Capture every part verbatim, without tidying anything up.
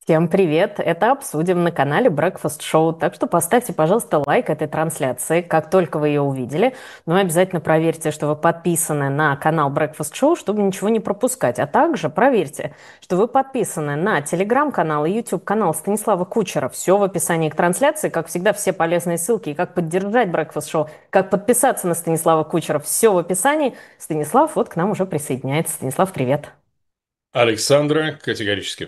Всем привет! Это обсудим на канале Breakfast Show, так что поставьте, пожалуйста, лайк этой трансляции, как только вы ее увидели. Но обязательно проверьте, что вы подписаны на канал Breakfast Show, чтобы ничего не пропускать. А также проверьте, что вы подписаны на телеграм-канал и YouTube-канал Станислава Кучера. Все в описании к трансляции. Как всегда, все полезные ссылки, и как поддержать Breakfast Show, как подписаться на Станислава Кучера. Все в описании. Станислав вот к нам уже присоединяется. Станислав, привет! Александра категорически.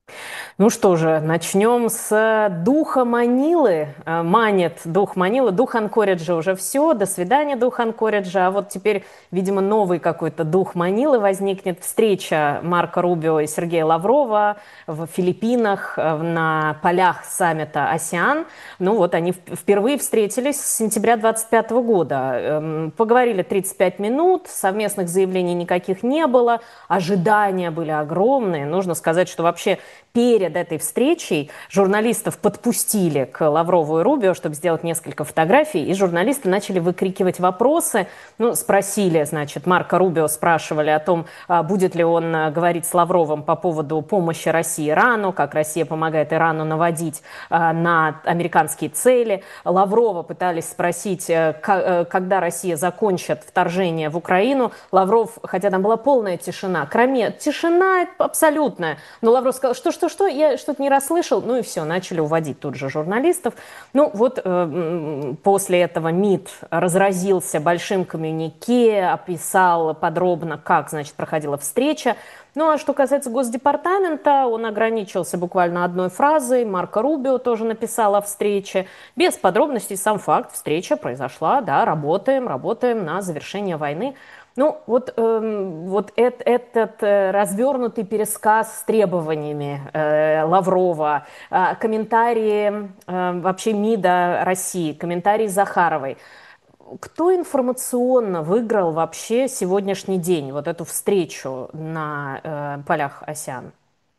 Ну что же, начнем с духа Манилы. Э, Манит дух Манилы. Дух Анкориджа уже все. До свидания, дух Анкориджа. А вот теперь, видимо, новый какой-то дух Манилы возникнет. Встреча Марко Рубио и Сергея Лаврова в Филиппинах э, на полях саммита АСЕАН. Ну вот они в- впервые встретились с сентября двадцать пятого года. Эм, Поговорили тридцать пять минут, совместных заявлений никаких не было, ожидания были огромные. Нужно сказать, что вообще перед этой встречей журналистов подпустили к Лаврову и Рубио, чтобы сделать несколько фотографий, и журналисты начали выкрикивать вопросы. Ну, спросили, значит, Марко Рубио спрашивали о том, а, будет ли он а, говорить с Лавровым по поводу помощи России Ирану, как Россия помогает Ирану наводить а, на американские цели. Лаврова пытались спросить, э, ка- э, когда Россия закончит вторжение в Украину. Лавров, хотя там была полная тишина, кроме тишина абсолютная, но Лавров сказал, что, что, что, я что-то не расслышал, ну и все, начали уводить тут же журналистов. Ну вот э, после этого МИД разразился большим коммюнике, описал подробно, как, значит, проходила встреча. Ну а что касается Госдепартамента, он ограничился буквально одной фразой. Марко Рубио тоже написал о встрече. Без подробностей сам факт, встреча произошла, да, работаем, работаем на завершение войны. Ну, вот, эм, вот эт- этот э, развернутый пересказ с требованиями э, Лаврова, э, комментарии э, вообще МИДа России, комментарии Захаровой. Кто информационно выиграл вообще сегодняшний день, вот эту встречу на э, полях АСЕАН?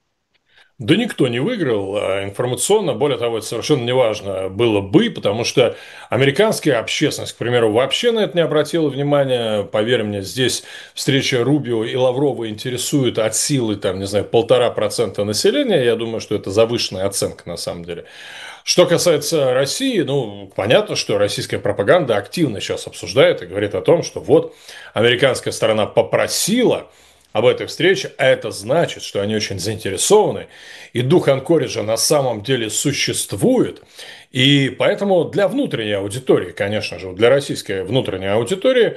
Да никто не выиграл а информационно, более того, это совершенно неважно было бы, потому что американская общественность, к примеру, вообще на это не обратила внимания. Поверь мне, здесь встреча Рубио и Лаврова интересует от силы, там, не знаю, полтора процента населения. Я думаю, что это завышенная оценка на самом деле. Что касается России, ну, понятно, что российская пропаганда активно сейчас обсуждает и говорит о том, что вот американская сторона попросила об этой встрече, а это значит, что они очень заинтересованы, и дух Анкориджа на самом деле существует, и поэтому для внутренней аудитории, конечно же, для российской внутренней аудитории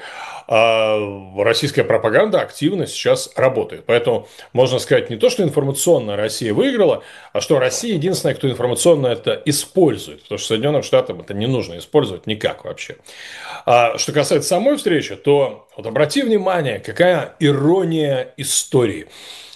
а, российская пропаганда активно сейчас работает. Поэтому можно сказать не то, что информационно Россия выиграла, а что Россия единственная, кто информационно это использует, потому что Соединенным Штатам это не нужно использовать никак вообще. А что касается самой встречи, то вот обрати внимание, какая ирония истории.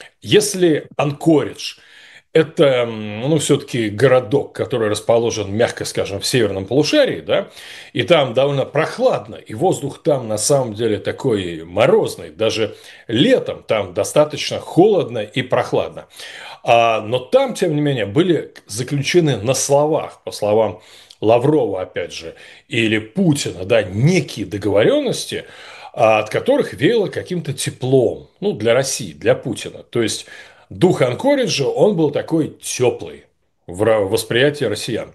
Если Анкоридж это, ну, все-таки городок, который расположен, мягко скажем, в северном полушарии, да, и там довольно прохладно, и воздух там на самом деле такой морозный, даже летом там достаточно холодно и прохладно. А, но там, тем не менее, были заключены на словах, по словам Лаврова, опять же, или Путина, да, некие договоренности, а, от которых веяло каким-то теплом, ну, для России, для Путина. То есть дух Анкориджа, он был такой теплый в восприятии россиян.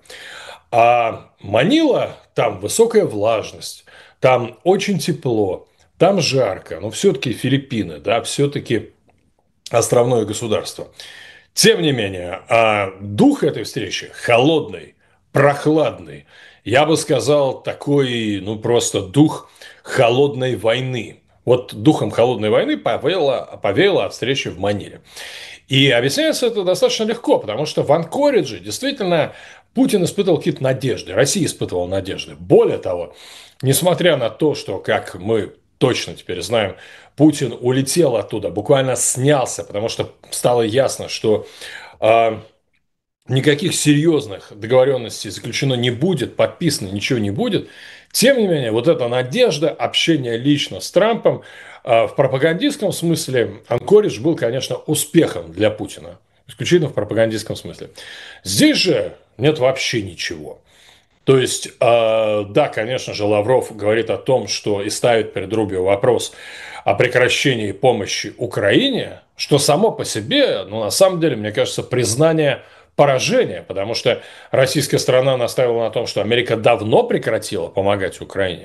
А Манила, там высокая влажность, там очень тепло, там жарко, но все-таки Филиппины, да, все-таки островное государство. Тем не менее, а дух этой встречи холодный, прохладный, я бы сказал, такой, ну, просто дух холодной войны. Вот духом холодной войны повеяло, повеяло от встречи в Маниле. И объясняется это достаточно легко, потому что в Анкоридже действительно Путин испытывал какие-то надежды, Россия испытывала надежды. Более того, несмотря на то, что, как мы точно теперь знаем, Путин улетел оттуда, буквально снялся, потому что стало ясно, что э, никаких серьезных договоренностей заключено не будет, подписано ничего не будет. Тем не менее, вот эта надежда, общение лично с Трампом, э, в пропагандистском смысле Анкоридж был, конечно, успехом для Путина. Исключительно в пропагандистском смысле. Здесь же нет вообще ничего. То есть, э, да, конечно же, Лавров говорит о том, что и ставит перед Рубио вопрос о прекращении помощи Украине, что само по себе, ну, на самом деле, мне кажется, признание поражение, потому что российская сторона настаивала на том, что Америка давно прекратила помогать Украине.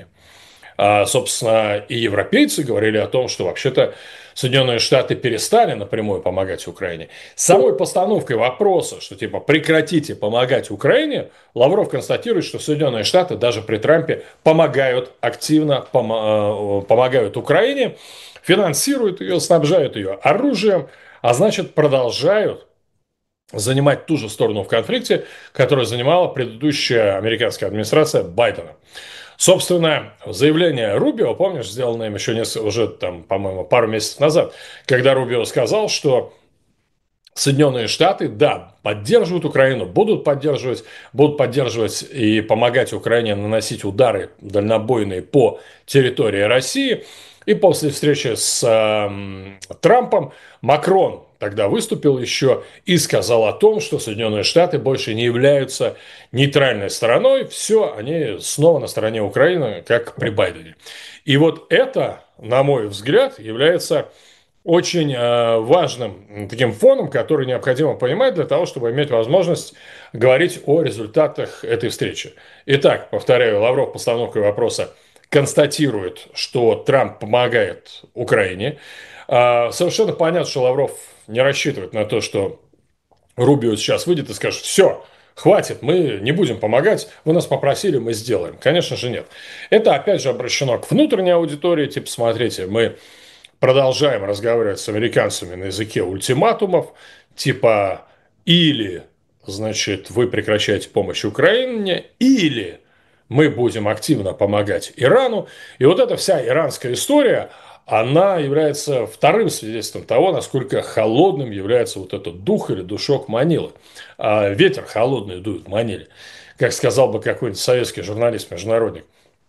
А, собственно, и европейцы говорили о том, что вообще-то Соединенные Штаты перестали напрямую помогать Украине. Самой постановкой вопроса, что типа прекратите помогать Украине, Лавров констатирует, что Соединенные Штаты даже при Трампе помогают активно, пом- э, помогают Украине, финансируют ее, снабжают ее оружием, а значит продолжают занимать ту же сторону в конфликте, которую занимала предыдущая американская администрация Байдена. Собственно, заявление Рубио, помнишь, сделанное им еще несколько, уже там, по-моему, пару месяцев назад, когда Рубио сказал, что Соединенные Штаты, да, поддерживают Украину, будут поддерживать, будут поддерживать и помогать Украине наносить удары дальнобойные по территории России. И после встречи с э, Трампом Макрон тогда выступил еще и сказал о том, что Соединенные Штаты больше не являются нейтральной стороной, все, они снова на стороне Украины, как при Байдене. И вот это, на мой взгляд, является очень э, важным таким фоном, который необходимо понимать для того, чтобы иметь возможность говорить о результатах этой встречи. Итак, повторяю, Лавров постановкой вопроса констатирует, что Трамп помогает Украине. Э, совершенно понятно, что Лавров не рассчитывает на то, что Рубио сейчас выйдет и скажет: все, хватит, мы не будем помогать, вы нас попросили, мы сделаем. Конечно же нет. Это опять же обращено к внутренней аудитории, типа, смотрите, мы продолжаем разговаривать с американцами на языке ультиматумов, типа или, значит, вы прекращаете помощь Украине, или мы будем активно помогать Ирану. И вот эта вся иранская история, она является вторым свидетельством того, насколько холодным является вот этот дух или душок Манилы. А ветер холодный дует в Маниле, как сказал бы какой-нибудь советский журналист-международник.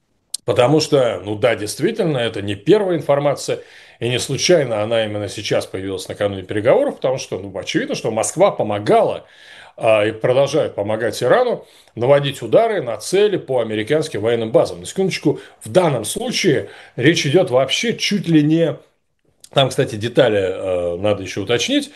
Потому что, ну да, действительно, это не первая информация, и не случайно она именно сейчас появилась накануне переговоров, потому что, ну, очевидно, что Москва помогала а, и продолжает помогать Ирану наводить удары на цели по американским военным базам. На секундочку, в данном случае речь идет вообще чуть ли не... Там, кстати, детали э, надо еще уточнить,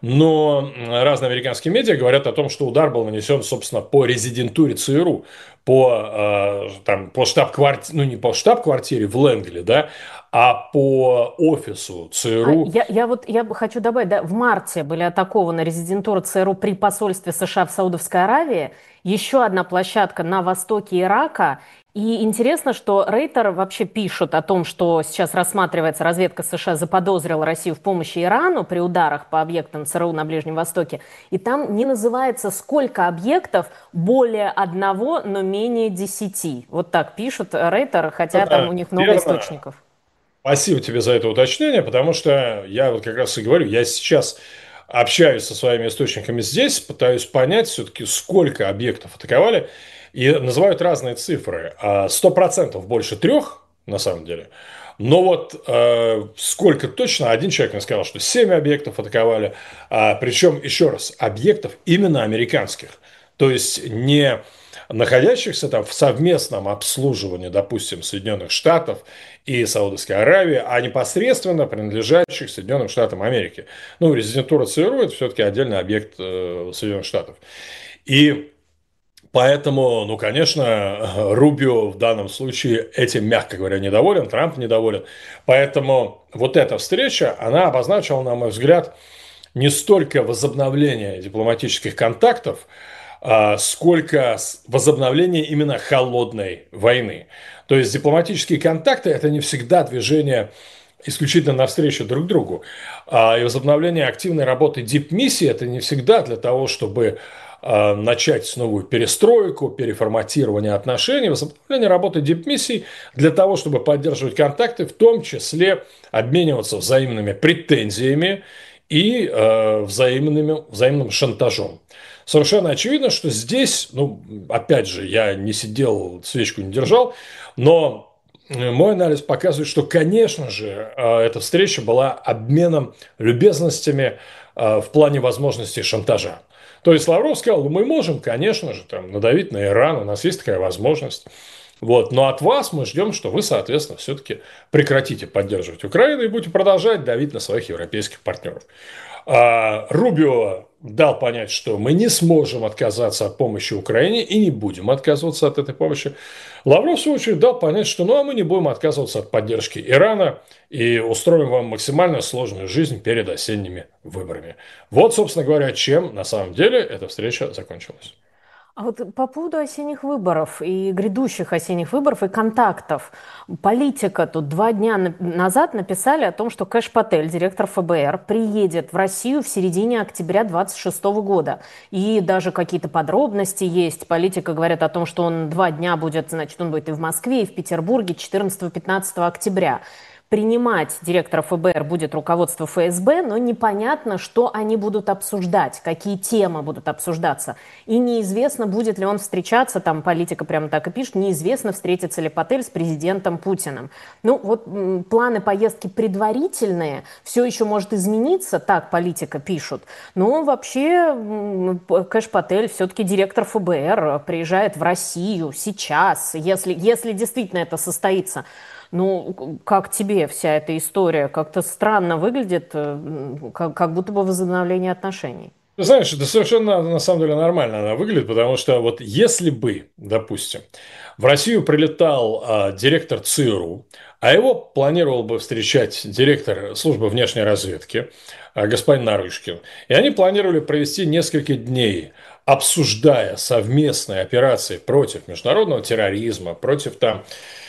но разные американские медиа говорят о том, что удар был нанесен, собственно, по резидентуре ЦРУ, по, э, там, по штаб-квартире, ну не по штаб-квартире в Лэнгли, да, а по офису А ЦРУ. я, я вот я бы хочу добавить, да, в марте были атакованы резидентуры ЦРУ при посольстве США в Саудовской Аравии, еще одна площадка на востоке Ирака. И интересно, что Рейтер вообще пишут о том, что сейчас рассматривается, разведка США заподозрила Россию в помощи Ирану при ударах по объектам ЦРУ на Ближнем Востоке. И там не называется, сколько объектов, более одного, но менее десяти. Вот так пишут Рейтер, хотя там у Это них много верно. источников. Спасибо тебе за это уточнение, потому что я вот как раз и говорю, я сейчас общаюсь со своими источниками здесь, пытаюсь понять все-таки, сколько объектов атаковали, и называют разные цифры. А сто процентов больше трех, на самом деле. Но вот э, сколько точно, один человек мне сказал, что семь объектов атаковали, а, причем, еще раз, объектов именно американских. То есть не находящихся там в совместном обслуживании, допустим, Соединенных Штатов и Саудовской Аравии, а непосредственно принадлежащих Соединенным Штатам Америки. Ну, резидентура ЦРУ – это все-таки отдельный объект э, Соединенных Штатов. И поэтому, ну, конечно, Рубио в данном случае этим, мягко говоря, недоволен, Трамп недоволен. Поэтому вот эта встреча, она обозначила, на мой взгляд, не столько возобновление дипломатических контактов, а, сколько возобновление именно холодной войны. То есть дипломатические контакты – это не всегда движение исключительно навстречу друг другу. А, и возобновление активной работы дипмиссии – это не всегда для того, чтобы а, начать новую перестройку, переформатирование отношений. Возобновление работы дипмиссий для того, чтобы поддерживать контакты, в том числе обмениваться взаимными претензиями и э, взаимными, взаимным шантажом. Совершенно очевидно, что здесь, ну, опять же, я не сидел, свечку не держал, но мой анализ показывает, что, конечно же, эта встреча была обменом любезностями в плане возможностей шантажа. То есть Лавров сказал: ну, мы можем, конечно же, там, надавить на Иран, у нас есть такая возможность. Вот. Но от вас мы ждем, что вы, соответственно, все-таки прекратите поддерживать Украину и будете продолжать давить на своих европейских партнеров. А Рубио дал понять, что мы не сможем отказаться от помощи Украине и не будем отказываться от этой помощи. Лавров, в свою очередь, дал понять, что ну а мы не будем отказываться от поддержки Ирана и устроим вам максимально сложную жизнь перед осенними выборами. Вот, собственно говоря, чем на самом деле эта встреча закончилась. А вот по поводу осенних выборов и грядущих осенних выборов и контактов. Политика тут два дня на- назад написали о том, что Кэш Патель, директор эф бэ эр, приедет в Россию в середине октября двадцать шестого года. И даже какие-то подробности есть. Политика говорит о том, что он два дня будет, значит, он будет и в Москве, и в Петербурге четырнадцатого-пятнадцатого октября. Принимать директора эф бэ эр будет руководство эф эс бэ, но непонятно, что они будут обсуждать, какие темы будут обсуждаться. И неизвестно, будет ли он встречаться, там политика прямо так и пишет, неизвестно, встретится ли Патель с президентом Путиным. Ну вот м, планы поездки предварительные, все еще может измениться, так политика пишут. Но вообще м, П- Кэш Патель, все-таки директор эф бэ эр, приезжает в Россию сейчас, если, если действительно это состоится. Ну, как тебе вся эта история? Как-то странно выглядит, э, как, как будто бы возобновление отношений. Ты знаешь, это совершенно на самом деле нормально она выглядит, потому что вот если бы, допустим, в Россию прилетал а, директор цэ эр у, а его планировал бы встречать директор службы внешней разведки, а, господин Нарышкин, и они планировали провести несколько дней, обсуждая совместные операции против международного терроризма, против там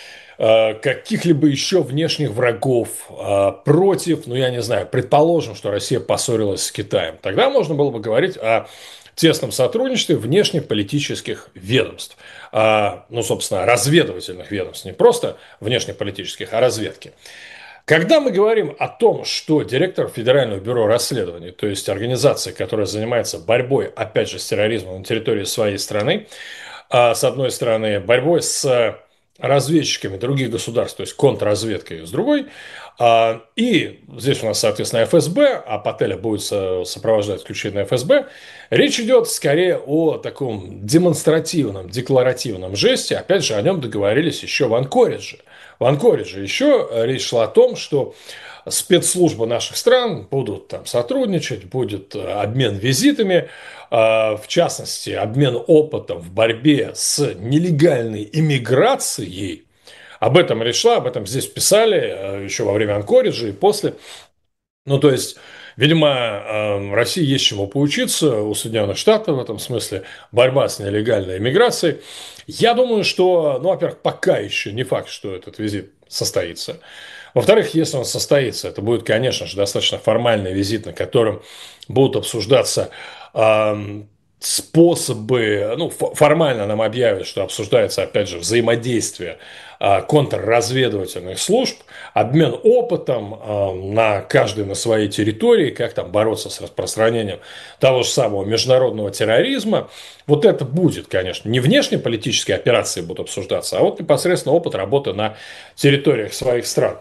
э, каких-либо еще внешних врагов, э, против, ну я не знаю, предположим, что Россия поссорилась с Китаем, тогда можно было бы говорить о тесном сотрудничестве внешнеполитических ведомств, а, ну, собственно, разведывательных ведомств, не просто внешнеполитических, а разведки. Когда мы говорим о том, что директор Федерального бюро расследований, то есть организация, которая занимается борьбой, опять же, с терроризмом на территории своей страны, а, с одной стороны, борьбой с разведчиками других государств, то есть контрразведкой с другой. А, И здесь у нас, соответственно, эф эс бэ, а Пателя будет сопровождать исключительно эф эс бэ. Речь идет скорее о таком демонстративном, декларативном жесте. Опять же, о нем договорились еще в Анкоридже. В Анкоридже еще речь шла о том, что спецслужбы наших стран будут там сотрудничать, будет обмен визитами, в частности, обмен опытом в борьбе с нелегальной иммиграцией. Об этом речь шла, об этом здесь писали еще во время Анкориджа и после. Ну, то есть, видимо, России есть чему поучиться у Соединенных Штатов в этом смысле, борьба с нелегальной иммиграцией. Я думаю, что, ну, во-первых, пока еще не факт, что этот визит состоится. Во-вторых, если он состоится, это будет, конечно же, достаточно формальный визит, на котором будут обсуждаться э, способы, ну, формально нам объявят, что обсуждается, опять же, взаимодействие э, контрразведывательных служб, обмен опытом э, на каждой на своей территории, как там бороться с распространением того же самого международного терроризма. Вот это будет, конечно, не внешнеполитические операции будут обсуждаться, а вот непосредственно опыт работы на территориях своих стран.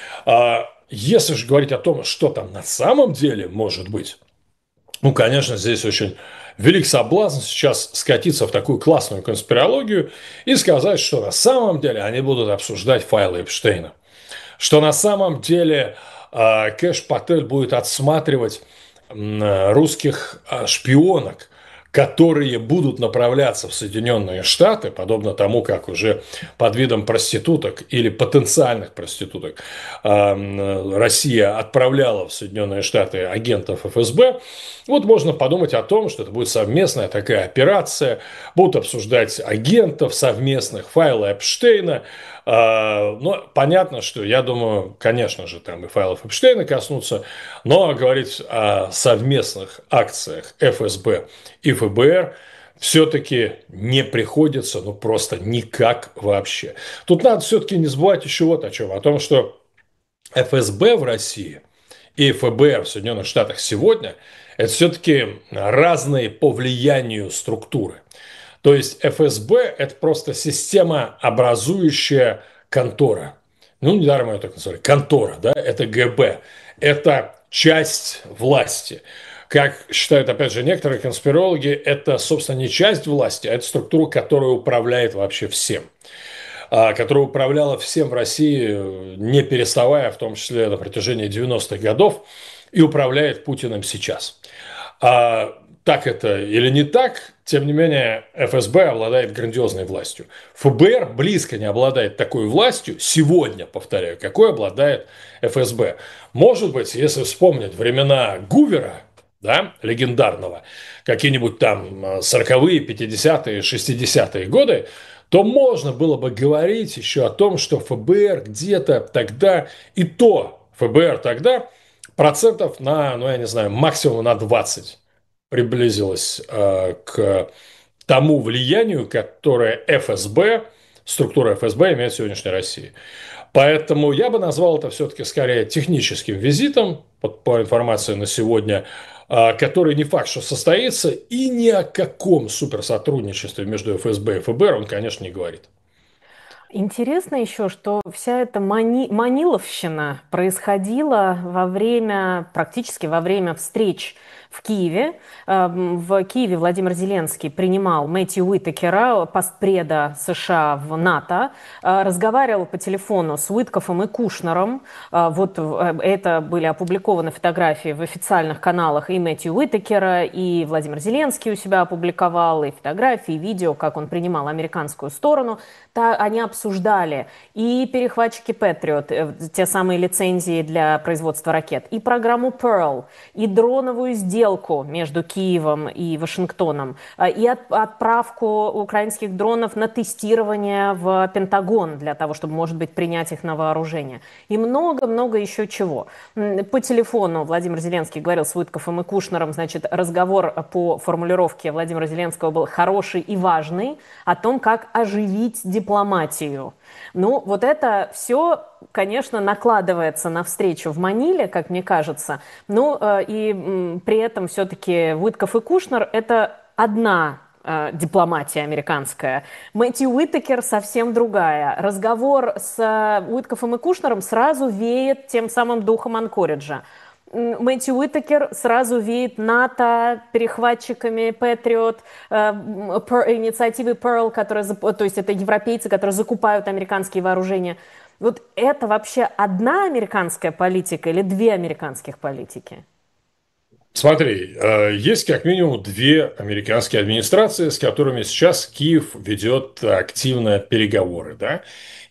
Если же говорить о том, что там на самом деле может быть, ну, конечно, здесь очень велик соблазн сейчас скатиться в такую классную конспирологию и сказать, что на самом деле они будут обсуждать файлы Эпштейна. Что на самом деле э, Кэш Патель будет отсматривать э, русских э, шпионок, которые будут направляться в Соединенные Штаты, подобно тому, как уже под видом проституток или потенциальных проституток э, Россия отправляла в Соединенные Штаты агентов эф эс бэ. Вот можно подумать о том, что это будет совместная такая операция, будут обсуждать агентов совместных, файлы Эпштейна. Но понятно, что я думаю, конечно же, там и файлов Эпштейна коснутся, но говорить о совместных акциях эф эс бэ и эф бэ эр все-таки не приходится, ну просто никак вообще. Тут надо все-таки не забывать еще вот о чем, о том, что эф эс бэ в России и эф бэ эр в Соединенных Штатах сегодня – это все-таки разные по влиянию структуры. То есть эф эс бэ – это просто система, образующая контора. Ну, недаром ее так назвали. Контора, да, это гэ бэ. Это часть власти. Как считают, опять же, некоторые конспирологи, это, собственно, не часть власти, а это структура, которая управляет вообще всем. Которая управляла всем в России, не переставая, в том числе на протяжении девяностых годов, и управляет Путиным сейчас. А так это или не так, тем не менее, эф эс бэ обладает грандиозной властью. эф бэ эр близко не обладает такой властью сегодня, повторяю, какой обладает эф эс бэ. Может быть, если вспомнить времена Гувера, да, легендарного, какие-нибудь там сороковые, пятидесятые, шестидесятые годы, то можно было бы говорить еще о том, что эф бэ эр где-то тогда, и то эф бэ эр тогда процентов на, ну я не знаю, максимум на двадцать приблизилась э, к тому влиянию, которое эф эс бэ, структура эф эс бэ имеет в сегодняшней России. Поэтому я бы назвал это все-таки скорее техническим визитом, по, по информации на сегодня, э, который не факт, что состоится, и ни о каком суперсотрудничестве между эф эс бэ и эф бэ эр он, конечно, не говорит. Интересно еще, что вся эта мани... маниловщина происходила во время, практически во время встреч в Киеве. Эм, В Киеве Владимир Зеленский принимал Мэтью Уитакера, постпреда США в НАТО, э, разговаривал по телефону с Уиткофом и Кушнером. Э, Вот э, это были опубликованы фотографии в официальных каналах и Мэтью Уитакера, и Владимир Зеленский у себя опубликовал, и фотографии, и видео, как он принимал американскую сторону. Та, они обсуждали и перехватчики Patriot, э, те самые лицензии для производства ракет, и программу Pearl, и дроновую сделку между Киевом и Вашингтоном, э, и от- отправку украинских дронов на тестирование в Пентагон для того, чтобы, может быть, принять их на вооружение. И много-много еще чего. М, По телефону Владимир Зеленский говорил с Уиткофом и Кушнером, значит, разговор по формулировке Владимира Зеленского был хороший и важный, о том, как оживить дипломатию. Ну, вот это все, конечно, накладывается на встречу в Маниле, как мне кажется. Ну, э, и м, при этом все-таки Уиткоф и Кушнер – это одна э, дипломатия американская. Мэтью Уитакер совсем другая. Разговор с э, Уиткофом и Кушнером сразу веет тем самым духом Анкориджа. М, Мэтью Уитакер сразу веет НАТО, перехватчиками Patriot, э, м, Пер- инициативы Pearl, которые, зап- то есть это европейцы, которые закупают американские вооружения. Вот это вообще одна американская политика или две американских политики? Смотри, э, есть как минимум две американские администрации, с которыми сейчас Киев ведет активно переговоры, да?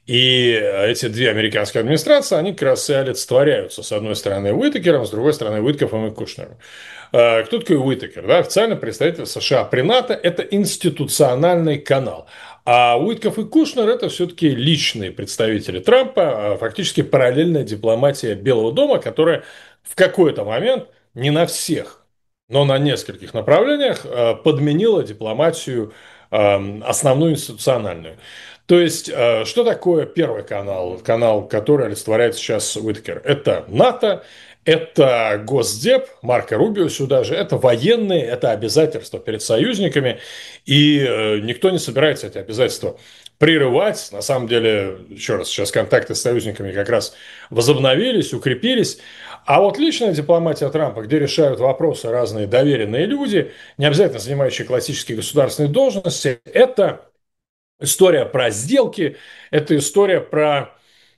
И эти две американские администрации, они как раз и олицетворяются, с одной стороны, Уитакером, с другой стороны, Уиткофом и Кушнером. Э, Кто такой Уитакер? Да? Официально представитель США при НАТО – это институциональный канал. А Уиткоф и Кушнер – это все-таки личные представители Трампа, а фактически параллельная дипломатия Белого дома, которая в какой-то момент не на всех, но на нескольких направлениях э, подменила дипломатию э, основную институциональную. То есть, э, что такое первый канал, канал, который олицетворяет сейчас Уиткер? Это НАТО, это Госдеп, Марко Рубио сюда же, это военные, это обязательства перед союзниками, и э, никто не собирается эти обязательства прерывать. На самом деле, еще раз, сейчас контакты с союзниками как раз возобновились, укрепились. А вот личная дипломатия Трампа, где решают вопросы разные доверенные люди, не обязательно занимающие классические государственные должности, это история про сделки, это история про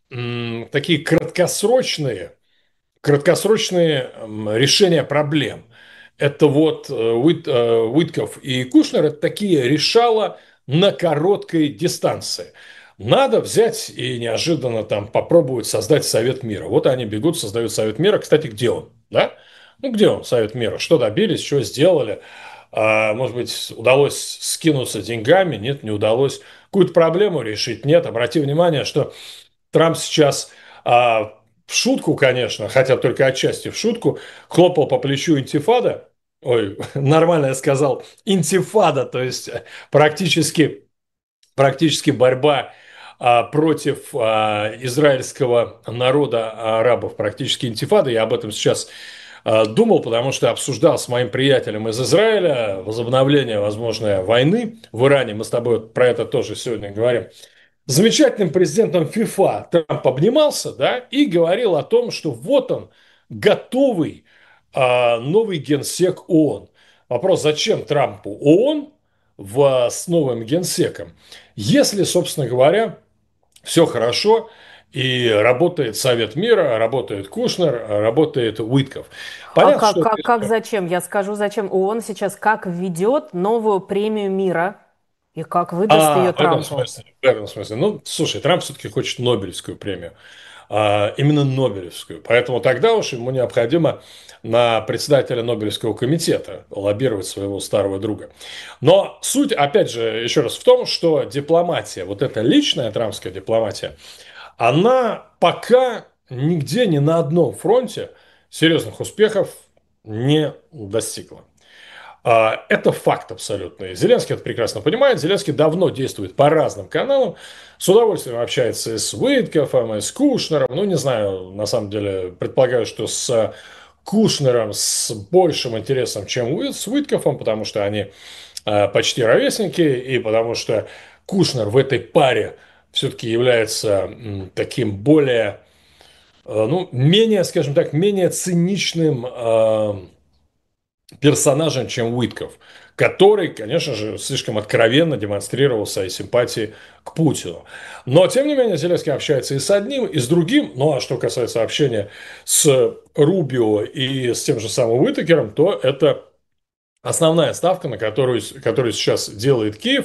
м, такие краткосрочные краткосрочные решения проблем. Это вот э, Уит, э, Уитков и Кушнер – это такие решала на короткой дистанции. Надо взять и неожиданно там попробовать создать Совет мира. Вот они бегут, создают Совет мира. Кстати, где он? Да? Ну, где он, Совет мира? Что добились, что сделали? А, может быть, удалось скинуться деньгами? Нет, не удалось. Какую-то проблему решить? Нет. Обрати внимание, что Трамп сейчас а, в шутку, конечно, хотя только отчасти в шутку, хлопал по плечу интифада. Ой, нормально я сказал, интифада, то есть практически, практически борьба а, против а, израильского народа арабов, практически интифада. Я об этом сейчас а, думал, потому что обсуждал с моим приятелем из Израиля возобновление, возможной войны в Иране. Мы с тобой про это тоже сегодня говорим замечательным президентом ФИФА Трамп обнимался, да, и говорил о том, что вот он, готовый а, новый генсек ООН. Вопрос, зачем Трампу ООН в, с новым генсеком? Если, собственно говоря, все хорошо, И работает Совет мира, работает Кушнер, работает Уитков. А Понятно, как, что как, как зачем? Я скажу, зачем. ООН сейчас как введет новую премию мира и как выдаст а, ее в этом Трампу. смысле, в этом смысле. Ну, слушай, Трамп все-таки хочет Нобелевскую премию, а, именно Нобелевскую. Поэтому тогда уж ему необходимо на председателя Нобелевского комитета лоббировать своего старого друга. Но суть, опять же, еще раз в том, что дипломатия, вот эта личная трампская дипломатия, она пока нигде, ни на одном фронте серьезных успехов не достигла. А, Это факт абсолютный. Зеленский это прекрасно понимает. Зеленский давно действует по разным каналам. С удовольствием общается и с Уиткофом, и с Кушнером. Ну, не знаю, на самом деле, предполагаю, что с Кушнером с большим интересом, чем с Уиткофом, потому что они а, почти ровесники, и потому что Кушнер в этой паре все-таки является м, таким более, э, ну, менее, скажем так, менее циничным э, персонажем, чем Уитков, который, конечно же, слишком откровенно демонстрировал свои симпатии к Путину. Но, тем не менее, Зеленский общается и с одним, и с другим. Ну, а что касается общения с Рубио и с тем же самым Уитакером, то это основная ставка, на которую, которую сейчас делает Киев.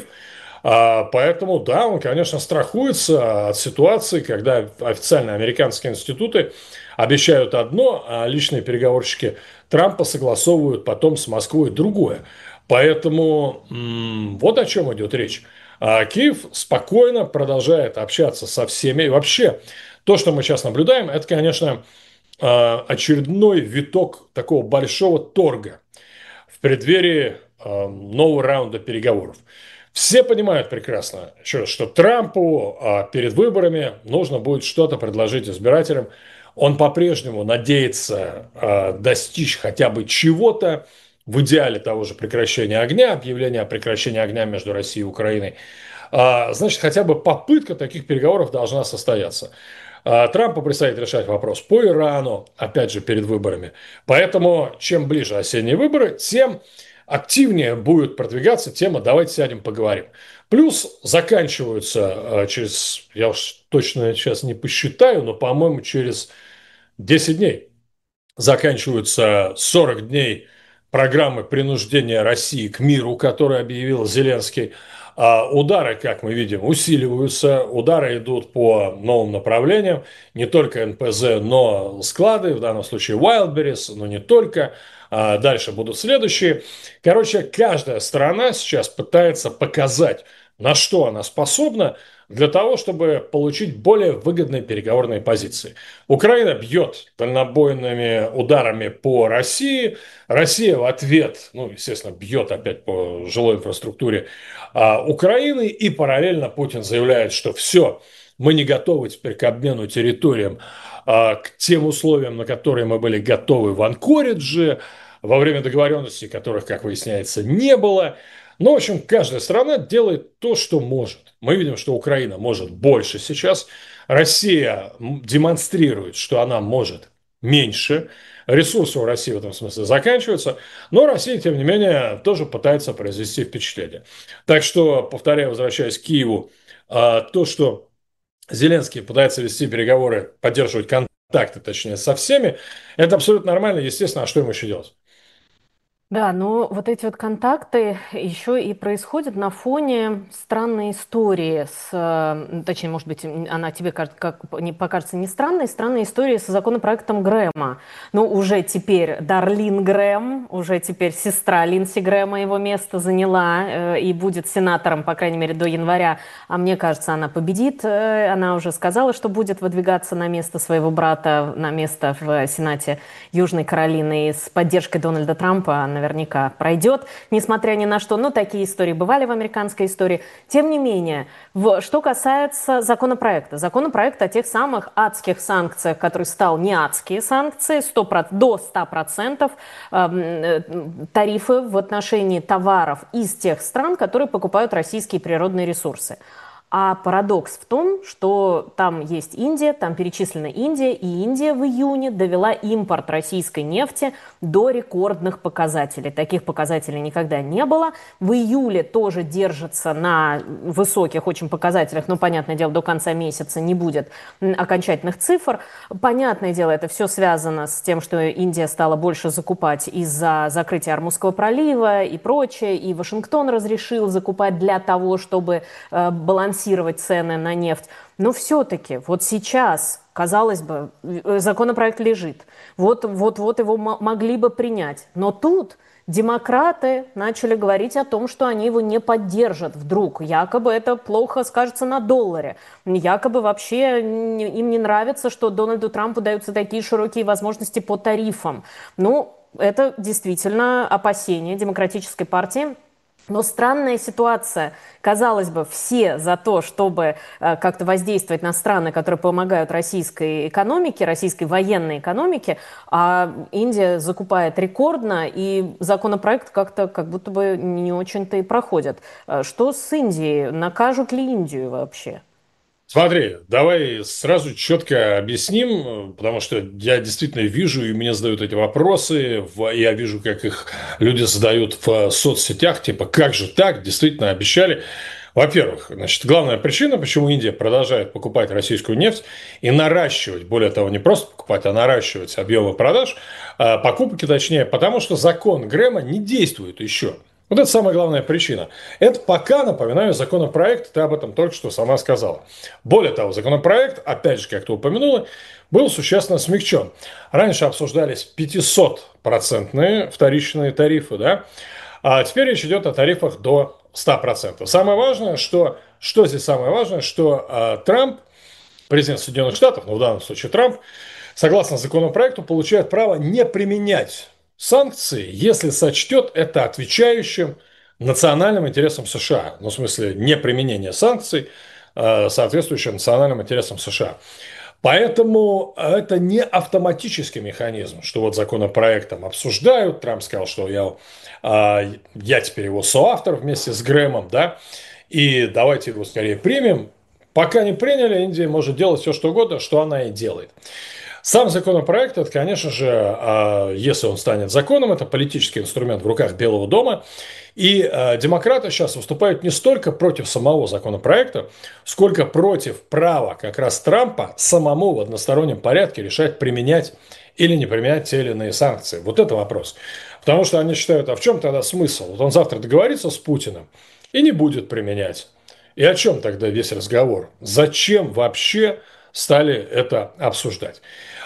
А, Поэтому, да, он, конечно, страхуется от ситуации, когда официальные американские институты обещают одно, а личные переговорщики Трампа согласовывают потом с Москвой другое. Поэтому м, вот о чем идет речь. А Киев спокойно продолжает общаться со всеми. И вообще, то, что мы сейчас наблюдаем, это, конечно, а, очередной виток такого большого торга в преддверии э, нового раунда переговоров. Все понимают прекрасно, еще что Трампу э, перед выборами нужно будет что-то предложить избирателям. Он по-прежнему надеется э, достичь хотя бы чего-то, в идеале того же прекращения огня, объявления о прекращении огня между Россией и Украиной. А, значит, хотя бы попытка таких переговоров должна состояться. А, Трампу предстоит решать вопрос по Ирану, опять же, перед выборами. Поэтому, чем ближе осенние выборы, тем активнее будет продвигаться тема «давайте сядем, поговорим». Плюс заканчиваются а, через, я уж точно сейчас не посчитаю, но, по-моему, через десять дней заканчиваются сорок дней программы принуждения России к миру, которую объявил Зеленский. А удары, как мы видим, усиливаются, удары идут по новым направлениям, не только эн пэ зэ, но склады, в данном случае Wildberries, но не только. А дальше будут следующие. Короче, каждая сторона сейчас пытается показать, на что она способна, для того, чтобы получить более выгодные переговорные позиции. Украина бьет дальнобойными ударами по России. Россия в ответ, ну, естественно, бьет опять по жилой инфраструктуре а, Украины. И параллельно Путин заявляет, что все, мы не готовы теперь к обмену территориям а, к тем условиям, на которые мы были готовы в Анкоридже, во время договоренностей, которых, как выясняется, не было. Ну, в общем, каждая страна делает то, что может. Мы видим, что Украина может больше сейчас. Россия демонстрирует, что она может меньше. Ресурсы у России в этом смысле заканчиваются. Но Россия, тем не менее, тоже пытается произвести впечатление. Так что, повторяю, возвращаясь к Киеву, а, то, что Зеленский пытается вести переговоры, поддерживать контакты, точнее, со всеми, это абсолютно нормально. Естественно, а что ему еще делать? Да, но вот эти вот контакты еще и происходят на фоне странной истории с, э, точнее, может быть, м, она тебе кажется, как не покажется не странной, странной истории с законопроектом Грэма. Ну, уже теперь Дарлин Грэм, уже теперь сестра Линдси Грэма его место заняла э, и будет сенатором, по крайней мере, до января. А мне кажется, она победит. Э, она уже сказала, что будет выдвигаться на место своего брата, на место в Сенате Южной Каролины. И с поддержкой Дональда Трампа наверняка пройдет, несмотря ни на что. Но такие истории бывали в американской истории. Тем не менее, в, что касается законопроекта. Законопроект о тех самых адских санкциях, который стал не адские санкции, сто, до ста процентов э, тарифы в отношении товаров из тех стран, которые покупают российские природные ресурсы. А парадокс в том, что там есть Индия, там перечислена Индия, и Индия в июне довела импорт российской нефти до рекордных показателей. Таких показателей никогда не было. В июле тоже держится на высоких очень показателях, но, понятное дело, до конца месяца не будет окончательных цифр. Понятное дело, это все связано с тем, что Индия стала больше закупать из-за закрытия Ормузского пролива и прочее, и Вашингтон разрешил закупать для того, чтобы э, балансировать цены на нефть. Но все-таки вот сейчас, казалось бы, законопроект лежит. Вот, вот, вот его могли бы принять. Но тут демократы начали говорить о том, что они его не поддержат вдруг. Якобы это плохо скажется на долларе. Якобы вообще им не нравится, что Дональду Трампу даются такие широкие возможности по тарифам. Ну, это действительно опасение демократической партии. Но странная ситуация. Казалось бы, все за то, чтобы э, как-то воздействовать на страны, которые помогают российской экономике, российской военной экономике, а Индия закупает рекордно, и законопроект как-то как будто бы не очень-то и проходит. Что с Индией? Накажут ли Индию вообще? Смотри, давай сразу четко объясним, потому что я действительно вижу, и мне задают эти вопросы, я вижу, как их люди задают в соцсетях, типа, как же так, действительно обещали. Во-первых, значит, главная причина, почему Индия продолжает покупать российскую нефть и наращивать, более того, не просто покупать, а наращивать объемы продаж, покупки точнее, потому что закон Грэма не действует еще. Вот это самая главная причина. Это пока, напоминаю, законопроект, ты об этом только что сама сказала. Более того, законопроект, опять же, как ты упомянула, был существенно смягчен. Раньше обсуждались пятисотпроцентные вторичные тарифы, да? А теперь речь идет о тарифах до ста процентов. Самое важное, что, что здесь самое важное, что э, Трамп, президент Соединенных Штатов, ну в данном случае Трамп, согласно законопроекту, получает право не применять санкции, если сочтет это отвечающим национальным интересам США. Ну, в смысле, не применение санкций, э, соответствующим национальным интересам США. Поэтому это не автоматический механизм, что вот законопроектом обсуждают. Трамп сказал, что я, э, я теперь его соавтор вместе с Грэмом, да, и давайте его скорее примем. Пока не приняли, Индия может делать все, что угодно, что она и делает. Сам законопроект, это, конечно же, если он станет законом, это политический инструмент в руках Белого дома. И демократы сейчас выступают не столько против самого законопроекта, сколько против права как раз Трампа самому в одностороннем порядке решать, применять или не применять те или иные санкции. Вот это вопрос. Потому что они считают, а в чем тогда смысл? Вот он завтра договорится с Путиным и не будет применять. И о чем тогда весь разговор? Зачем вообще стали это обсуждать?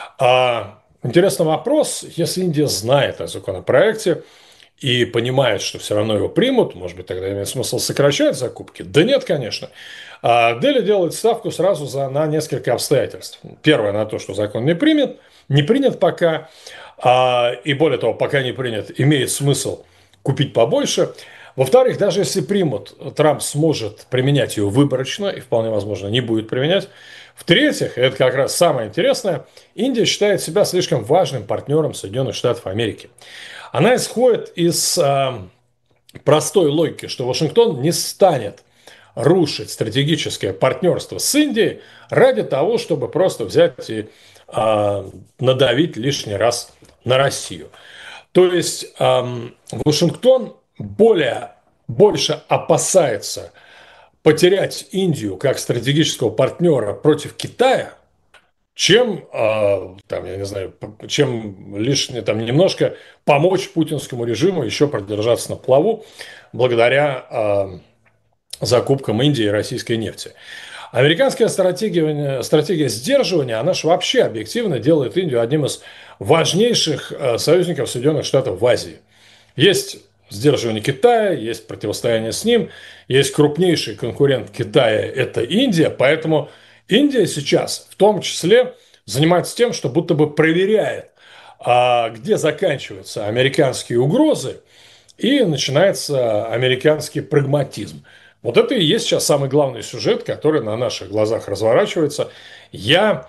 А интересный вопрос, если Индия знает о законопроекте и понимает, что все равно его примут, может быть, тогда имеет смысл сокращать закупки? Да нет, конечно. А Дели делает ставку сразу за, на несколько обстоятельств. Первое, на то, что закон не принят, не принят пока, а, и более того, пока не принят, имеет смысл купить побольше. Во-вторых, даже если примут, Трамп сможет применять ее выборочно и, вполне возможно, не будет применять. В-третьих, это как раз самое интересное, Индия считает себя слишком важным партнером Соединенных Штатов Америки. Она исходит из э, простой логики, что Вашингтон не станет рушить стратегическое партнерство с Индией ради того, чтобы просто взять и э, надавить лишний раз на Россию. То есть э, Вашингтон более, больше опасается потерять Индию как стратегического партнера против Китая, чем, э, там, я не знаю, чем лишнее, там, немножко помочь путинскому режиму еще продержаться на плаву благодаря э, закупкам Индии и российской нефти. Американская стратегия, стратегия сдерживания, она же вообще объективно делает Индию одним из важнейших э, союзников Соединенных Штатов в Азии. Есть сдерживание Китая, есть противостояние с ним, есть крупнейший конкурент Китая – это Индия, поэтому Индия сейчас в том числе занимается тем, что будто бы проверяет, где заканчиваются американские угрозы и начинается американский прагматизм. Вот это и есть сейчас самый главный сюжет, который на наших глазах разворачивается. Я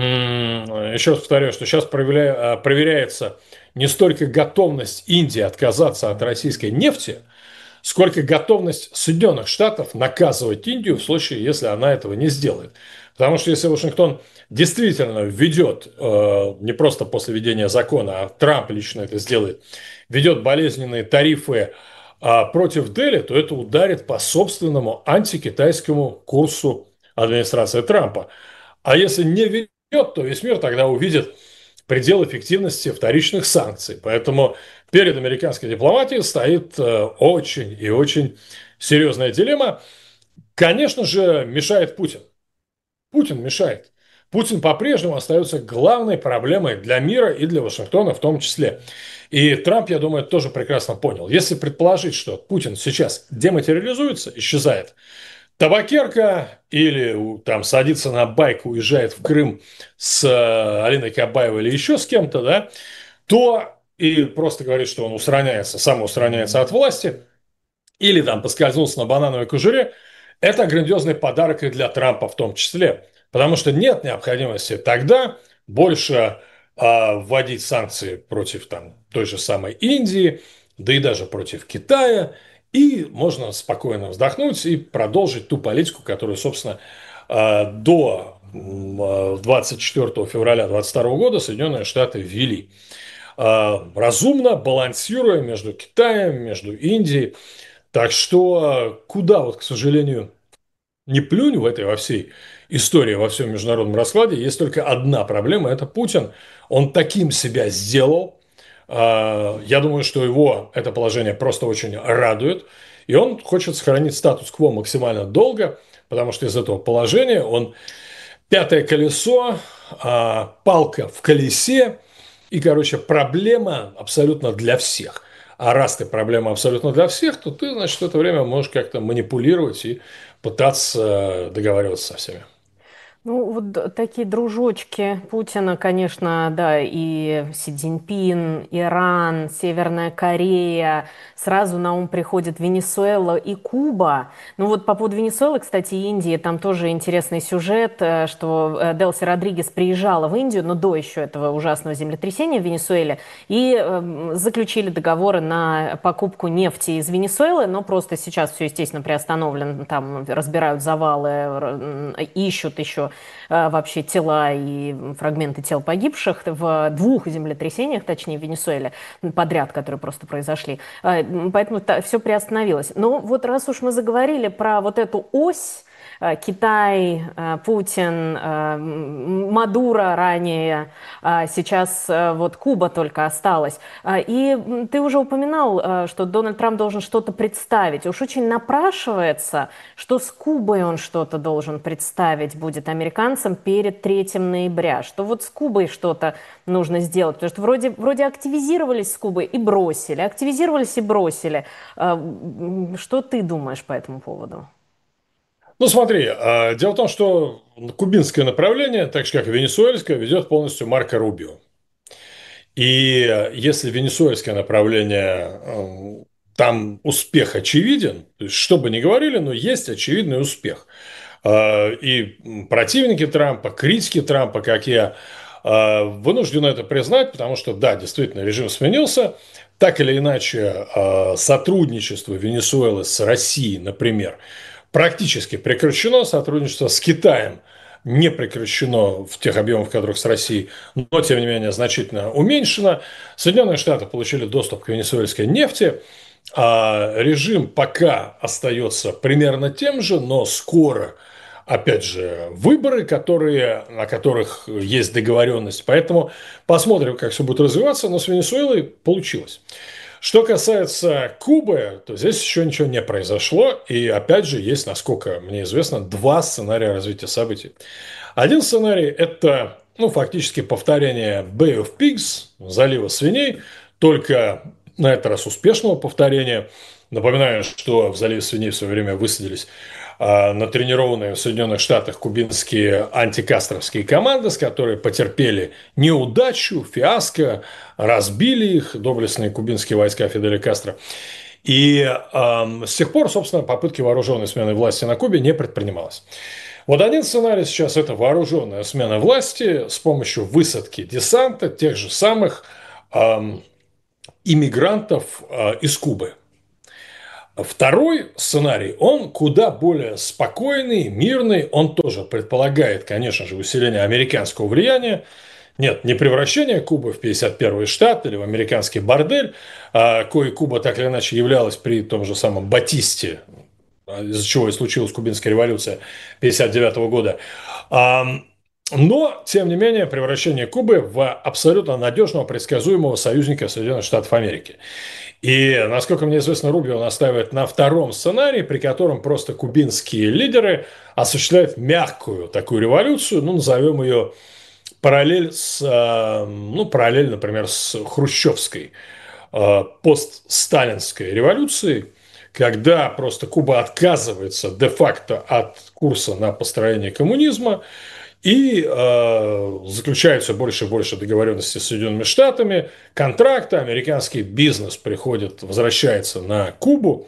еще раз повторяю, что сейчас проверяется не столько готовность Индии отказаться от российской нефти, сколько готовность Соединенных Штатов наказывать Индию в случае, если она этого не сделает. Потому что если Вашингтон действительно введет, э, не просто после введения закона, а Трамп лично это сделает, ведет болезненные тарифы э, против Дели, то это ударит по собственному антикитайскому курсу администрации Трампа. А если не ведет, то весь мир тогда увидит предел эффективности вторичных санкций. Поэтому перед американской дипломатией стоит э, очень и очень серьезная дилемма. Конечно же, мешает Путин. Путин мешает. Путин по-прежнему остается главной проблемой для мира и для Вашингтона в том числе. И Трамп, я думаю, тоже прекрасно понял. Если предположить, что Путин сейчас дематериализуется, исчезает, табакерка или там садится на байк, уезжает в Крым с э, Алиной Кабаевой или еще с кем-то, да, то и просто говорит, что он устраняется, самоустраняется от власти, или там поскользнулся на банановой кожуре, это грандиозный подарок и для Трампа в том числе. Потому что нет необходимости тогда больше а, вводить санкции против там, той же самой Индии, да и даже против Китая. И можно спокойно вздохнуть и продолжить ту политику, которую, собственно, а, до двадцать четвёртого февраля двадцать второго года Соединенные Штаты ввели. А, разумно, балансируя между Китаем, между Индией. Так что куда вот, к сожалению, не плюнь в этой во всей истории, во всем международном раскладе, есть только одна проблема – это Путин. Он таким себя сделал. А, Я думаю, что его это положение просто очень радует. И он хочет сохранить статус-кво максимально долго, потому что из этого положения он пятое колесо, а, палка в колесе и, короче, проблема абсолютно для всех. А раз ты проблема абсолютно для всех, то ты, значит, в это время можешь как-то манипулировать и пытаться договариваться со всеми. Ну, вот д- такие дружочки Путина, конечно, да, и Си Цзиньпин, Иран, Северная Корея, сразу на ум приходит Венесуэла и Куба. Ну вот по поводу Венесуэлы, кстати, и Индии, там тоже интересный сюжет, э, что э, Делси Родригес приезжала в Индию, но до еще этого ужасного землетрясения в Венесуэле, и э, заключили договоры на покупку нефти из Венесуэлы, но просто сейчас все, естественно, приостановлено, там разбирают завалы, р- ищут еще э, вообще тела и фрагменты тел погибших в двух землетрясениях, точнее в Венесуэле подряд, которые просто произошли. Э, Поэтому все приостановилось. Но вот раз уж мы заговорили про вот эту ось, э, Китай, э, Путин, э, Мадуро ранее, а сейчас э, вот Куба только осталась. А, И м, ты уже упоминал, э, что Дональд Трамп должен что-то представить. Уж очень напрашивается, что с Кубой он что-то должен представить будет американцам перед третьего ноября. Что вот с Кубой что-то нужно сделать. Потому что вроде, вроде активизировались с Кубой и бросили, активизировались и бросили. А, м, Что ты думаешь по этому поводу? Ну, смотри, а, дело в том, что кубинское направление, так же как и венесуэльское, ведет полностью Марко Рубио. И если венесуэльское направление, э, там успех очевиден, то есть, что бы ни говорили, но есть очевидный успех. Э, И противники Трампа, критики Трампа, как я, э, вынуждены это признать, потому что, да, действительно, режим сменился. Так или иначе, э, сотрудничество Венесуэлы с Россией, например, практически прекращено, сотрудничество с Китаем не прекращено в тех объемах, в которых с Россией, но, тем не менее, значительно уменьшено. Соединенные Штаты получили доступ к венесуэльской нефти, а режим пока остается примерно тем же, но скоро, опять же, выборы, которые, на которых есть договоренность. Поэтому посмотрим, как все будет развиваться, но с Венесуэлой получилось. Что касается Кубы, то здесь еще ничего не произошло. И опять же, есть, насколько мне известно, два сценария развития событий. Один сценарий – это, ну, фактически повторение Bay of Pigs, залива свиней, только на этот раз успешного повторения. Напоминаю, что в заливе свиней в свое время высадились а, натренированные в Соединенных Штатах кубинские антикастровские команды, с которые потерпели неудачу, фиаско, разбили их доблестные кубинские войска Фиделя Кастро. И э, с тех пор, собственно, попытки вооруженной смены власти на Кубе не предпринималось. Вот один сценарий сейчас – это вооруженная смена власти с помощью высадки десанта тех же самых э, иммигрантов э, из Кубы. Второй сценарий, он куда более спокойный, мирный, он тоже предполагает, конечно же, усиление американского влияния. Нет, не превращение Кубы в пятьдесят первый штат или в американский бордель, а кое Куба так или иначе являлась при том же самом Батисте, из-за чего и случилась кубинская революция пятьдесят девятого года. Но, тем не менее, превращение Кубы в абсолютно надежного, предсказуемого союзника Соединенных Штатов Америки. И, насколько мне известно, Рубио настаивает на втором сценарии, при котором просто кубинские лидеры осуществляют мягкую такую революцию, ну, назовем ее параллель с, ну, параллель, например, с хрущевской постсталинской революцией, когда просто Куба отказывается де-факто от курса на построение коммунизма и э, заключает все больше и больше договоренностей с Соединенными Штатами, контракты, американский бизнес приходит, возвращается на Кубу,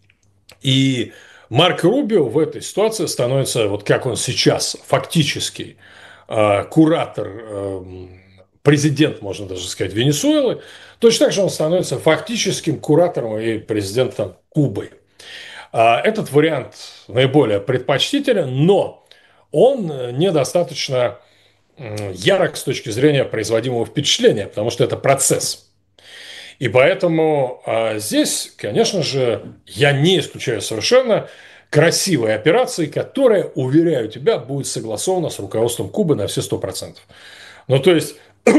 и Марко Рубио в этой ситуации становится, вот как он сейчас, фактически э, куратор, э, президент, можно даже сказать, Венесуэлы, точно так же он становится фактическим куратором и президентом Кубы. Этот вариант наиболее предпочтителен, но он недостаточно ярок с точки зрения производимого впечатления, потому что это процесс. И поэтому здесь, конечно же, я не исключаю совершенно красивой операции, которая, уверяю тебя, будет согласована с руководством Кубы на все сто процентов. Ну, то есть,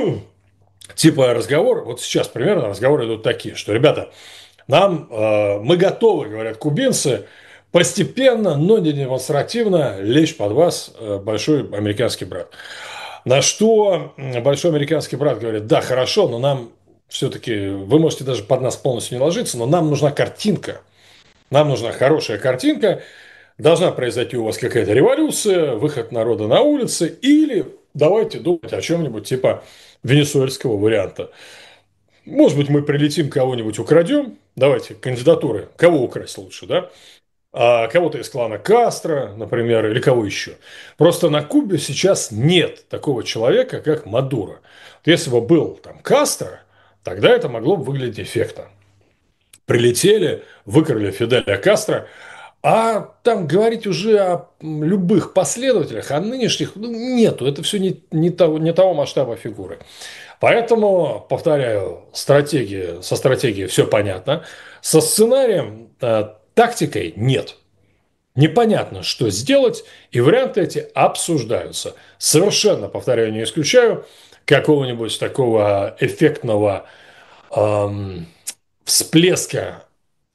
типа разговор, вот сейчас примерно разговоры идут такие, что, ребята, нам, э, мы готовы, говорят кубинцы, постепенно, но не демонстративно лечь под вас, э, большой американский брат. На что большой американский брат говорит: да, хорошо, но нам все-таки, вы можете даже под нас полностью не ложиться, но нам нужна картинка. Нам нужна хорошая картинка. Должна произойти у вас какая-то революция, выход народа на улицы, или давайте думать о чем-нибудь типа венесуэльского варианта. Может быть, мы прилетим, кого-нибудь украдем. Давайте кандидатуры. Кого украсть лучше, да? А кого-то из клана Кастро, например, или кого еще. Просто на Кубе сейчас нет такого человека, как Мадуро. Если бы был там Кастро, тогда это могло бы выглядеть эффектно. Прилетели, выкрали Фиделя Кастро, а там говорить уже о любых последователях, о нынешних, ну, нету. Это все не, не, того, не того масштаба фигуры. Поэтому, повторяю, стратегия, со стратегией все понятно. Со сценарием, э, тактикой нет. Непонятно, что сделать, и варианты эти обсуждаются. Совершенно, повторяю, не исключаю какого-нибудь такого эффектного эм, всплеска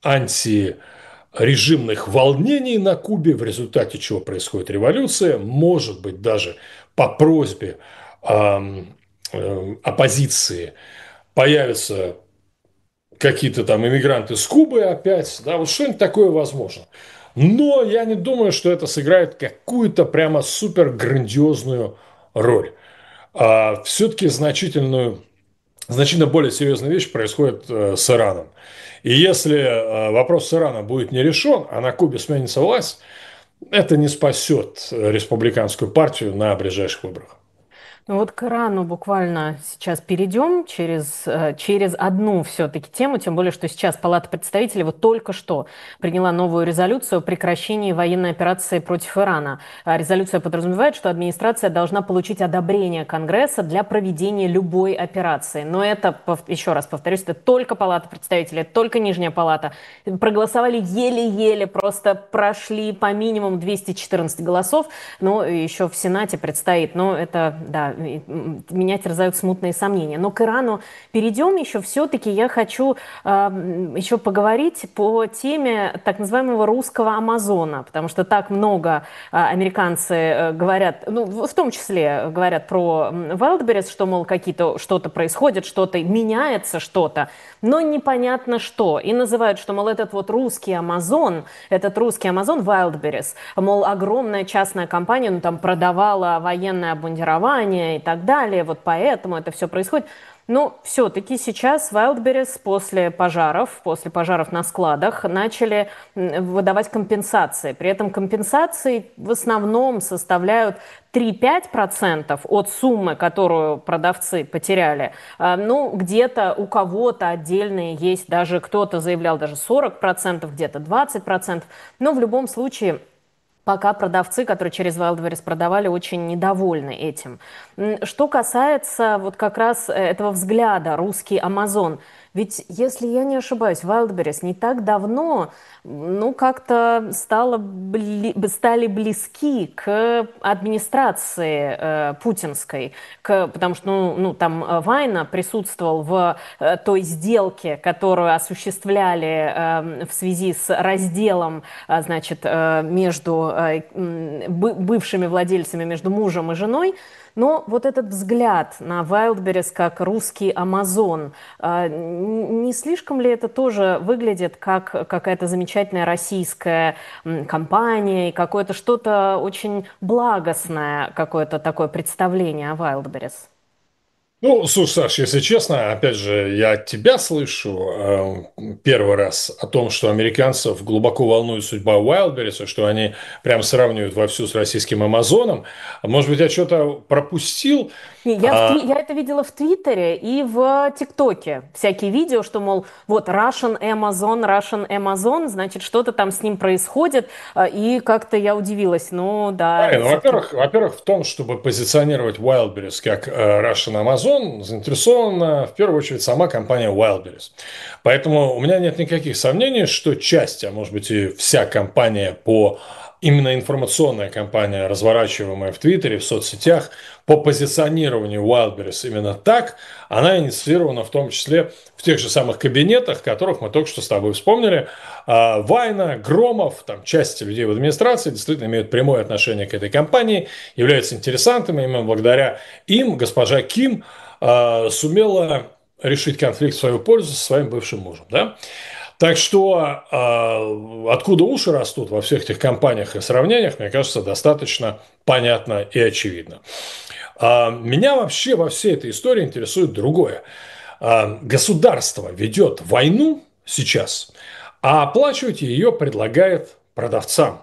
антирежимных волнений на Кубе, в результате чего происходит революция, может быть, даже по просьбе эм, э, оппозиции появятся какие-то там иммигранты с Кубы опять, да, вот что-нибудь такое возможно. Но я не думаю, что это сыграет какую-то прямо супер грандиозную роль. А все-таки значительную, значительно более серьезная вещь происходит э, с Ираном. И если э, вопрос с Ираном будет не решен, а на Кубе сменится власть, это не спасет республиканскую партию на ближайших выборах. Ну вот к Ирану буквально сейчас перейдем через, э, через одну все-таки тему, тем более, что сейчас Палата представителей вот только что приняла новую резолюцию о прекращении военной операции против Ирана. А резолюция подразумевает, что администрация должна получить одобрение Конгресса для проведения любой операции. Но это, еще раз повторюсь, это только Палата представителей, это только Нижняя Палата. Проголосовали еле-еле, просто прошли по минимуму двести четырнадцать голосов, но еще в Сенате предстоит. Но это, да, меня терзают смутные сомнения. Но к Ирану перейдем еще. Все-таки я хочу э, еще поговорить по теме так называемого русского Амазона, потому что так много э, американцы э, говорят, ну, в том числе говорят про Wildberries, что, мол, какие-то что-то происходит, что-то меняется, что-то, но непонятно что. И называют, что, мол, этот вот русский Амазон, этот русский Амазон Wildberries, мол, огромная частная компания, ну, там продавала военное обмундирование и так далее, вот поэтому это все происходит. Ну, все-таки сейчас Wildberries после пожаров, после пожаров на складах начали выдавать компенсации. При этом компенсации в основном составляют три-пять процентов от суммы, которую продавцы потеряли. А, Ну, где-то у кого-то отдельные есть, даже кто-то заявлял даже сорок процентов, где-то двадцать процентов. Но в любом случае пока продавцы, которые через Wildberries продавали, очень недовольны этим. Что касается вот как раз э, этого взгляда «русский Амазон», ведь, если я не ошибаюсь, Wildberries не так давно, ну, как-то стало бли- стали близки к администрации э, путинской, к, потому что, ну, ну, там э, Вайна присутствовал в э, той сделке, которую осуществляли э, в связи с разделом, э, значит, э, между э, бывшими владельцами, между мужем и женой. Но вот этот взгляд на Wildberries как русский Амазон, а, не слишком ли это тоже выглядит как какая-то замечательная российская компания и какое-то что-то очень благостное, какое-то такое представление о Wildberries? Ну, слушай, Саш, если честно, опять же, я от тебя слышу э, первый раз о том, что американцев глубоко волнует судьба Wildberries, и что они прям сравнивают вовсю с российским Амазоном. А может быть, я что-то пропустил? Не, Я, в А, Тви- я это видела в Твиттере и в ТикТоке. Всякие видео, что, мол, вот Russian Amazon, Russian Amazon, значит, что-то там с ним происходит. а, И как-то я удивилась. Ну, да, Ай, ну, все-таки. во-первых, во-первых, в том, чтобы позиционировать Wildberries как э, Russian Amazon, заинтересована в первую очередь сама компания Wildberries. Поэтому у меня нет никаких сомнений, что часть, а может быть и вся компания по именно информационная кампания, разворачиваемая в Твиттере, в соцсетях, по позиционированию Wildberries именно так, она инициирована в том числе в тех же самых кабинетах, которых мы только что с тобой вспомнили. А, Вайна, Громов, там часть людей в администрации действительно имеют прямое отношение к этой компании, являются интересантами. Именно благодаря им госпожа Ким а, сумела решить конфликт в свою пользу со своим бывшим мужем. Да? Так что э, откуда уши растут во всех этих компаниях и сравнениях, мне кажется, достаточно понятно и очевидно. А, меня вообще во всей этой истории интересует другое. А, государство ведет войну сейчас, а оплачивать ее предлагает продавцам.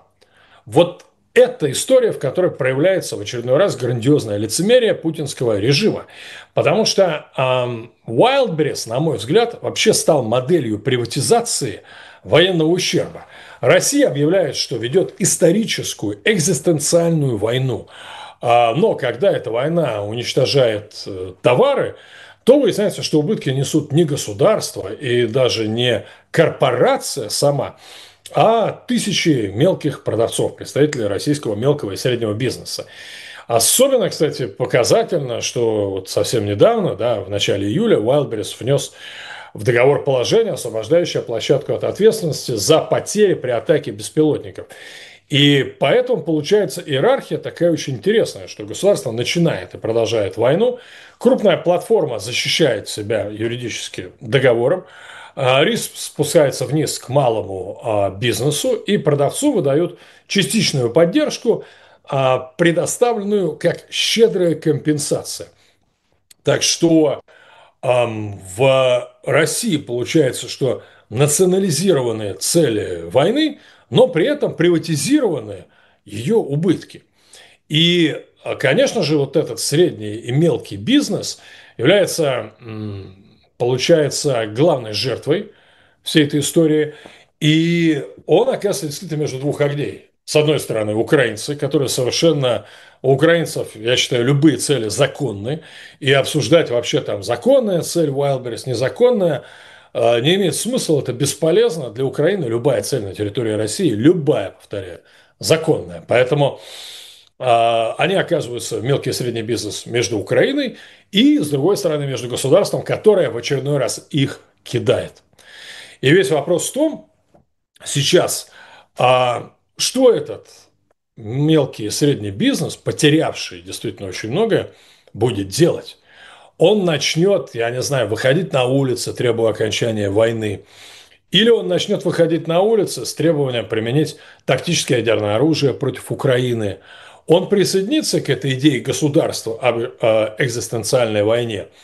Вот это история, в которой проявляется в очередной раз грандиозное лицемерие путинского режима. Потому что эм, Wildberries, на мой взгляд, вообще стал моделью приватизации военного ущерба. Россия объявляет, что ведет историческую, экзистенциальную войну. А, но когда эта война уничтожает э, товары, то выясняется, что убытки несут не государство и даже не корпорация сама, а тысячи мелких продавцов, представителей российского мелкого и среднего бизнеса. Особенно, кстати, показательно, что вот совсем недавно, да, в начале июля, Wildberries внес в договор положение, освобождающее площадку от ответственности за потери при атаке беспилотников. И поэтому получается иерархия такая очень интересная, что государство начинает и продолжает войну, крупная платформа защищает себя юридически договором, а, риск спускается вниз к малому а, бизнесу, и продавцу выдают частичную поддержку, а, предоставленную как щедрая компенсация. Так что ам, в России получается, что национализированные цели войны, но при этом приватизированы ее убытки. И, а, конечно же, вот этот средний и мелкий бизнес является, получается, главной жертвой всей этой истории. И он оказывается действительно между двух огней. С одной стороны, украинцы, которые совершенно... У украинцев, я считаю, любые цели законны. И обсуждать вообще там законная цель Wildberries, незаконная, э, не имеет смысла, это бесполезно. Для Украины любая цель на территории России, любая, повторяю, законная. Поэтому а, они оказываются, мелкий и средний бизнес, между Украиной и, с другой стороны, между государством, которое в очередной раз их кидает. И весь вопрос в том сейчас, а что этот мелкий и средний бизнес, потерявший действительно очень многое, будет делать? Он начнет, я не знаю, выходить на улицы, требуя окончания войны, или он начнет выходить на улицы с требованием применить тактическое ядерное оружие против Украины. Он присоединится к этой идее государства об э, экзистенциальной войне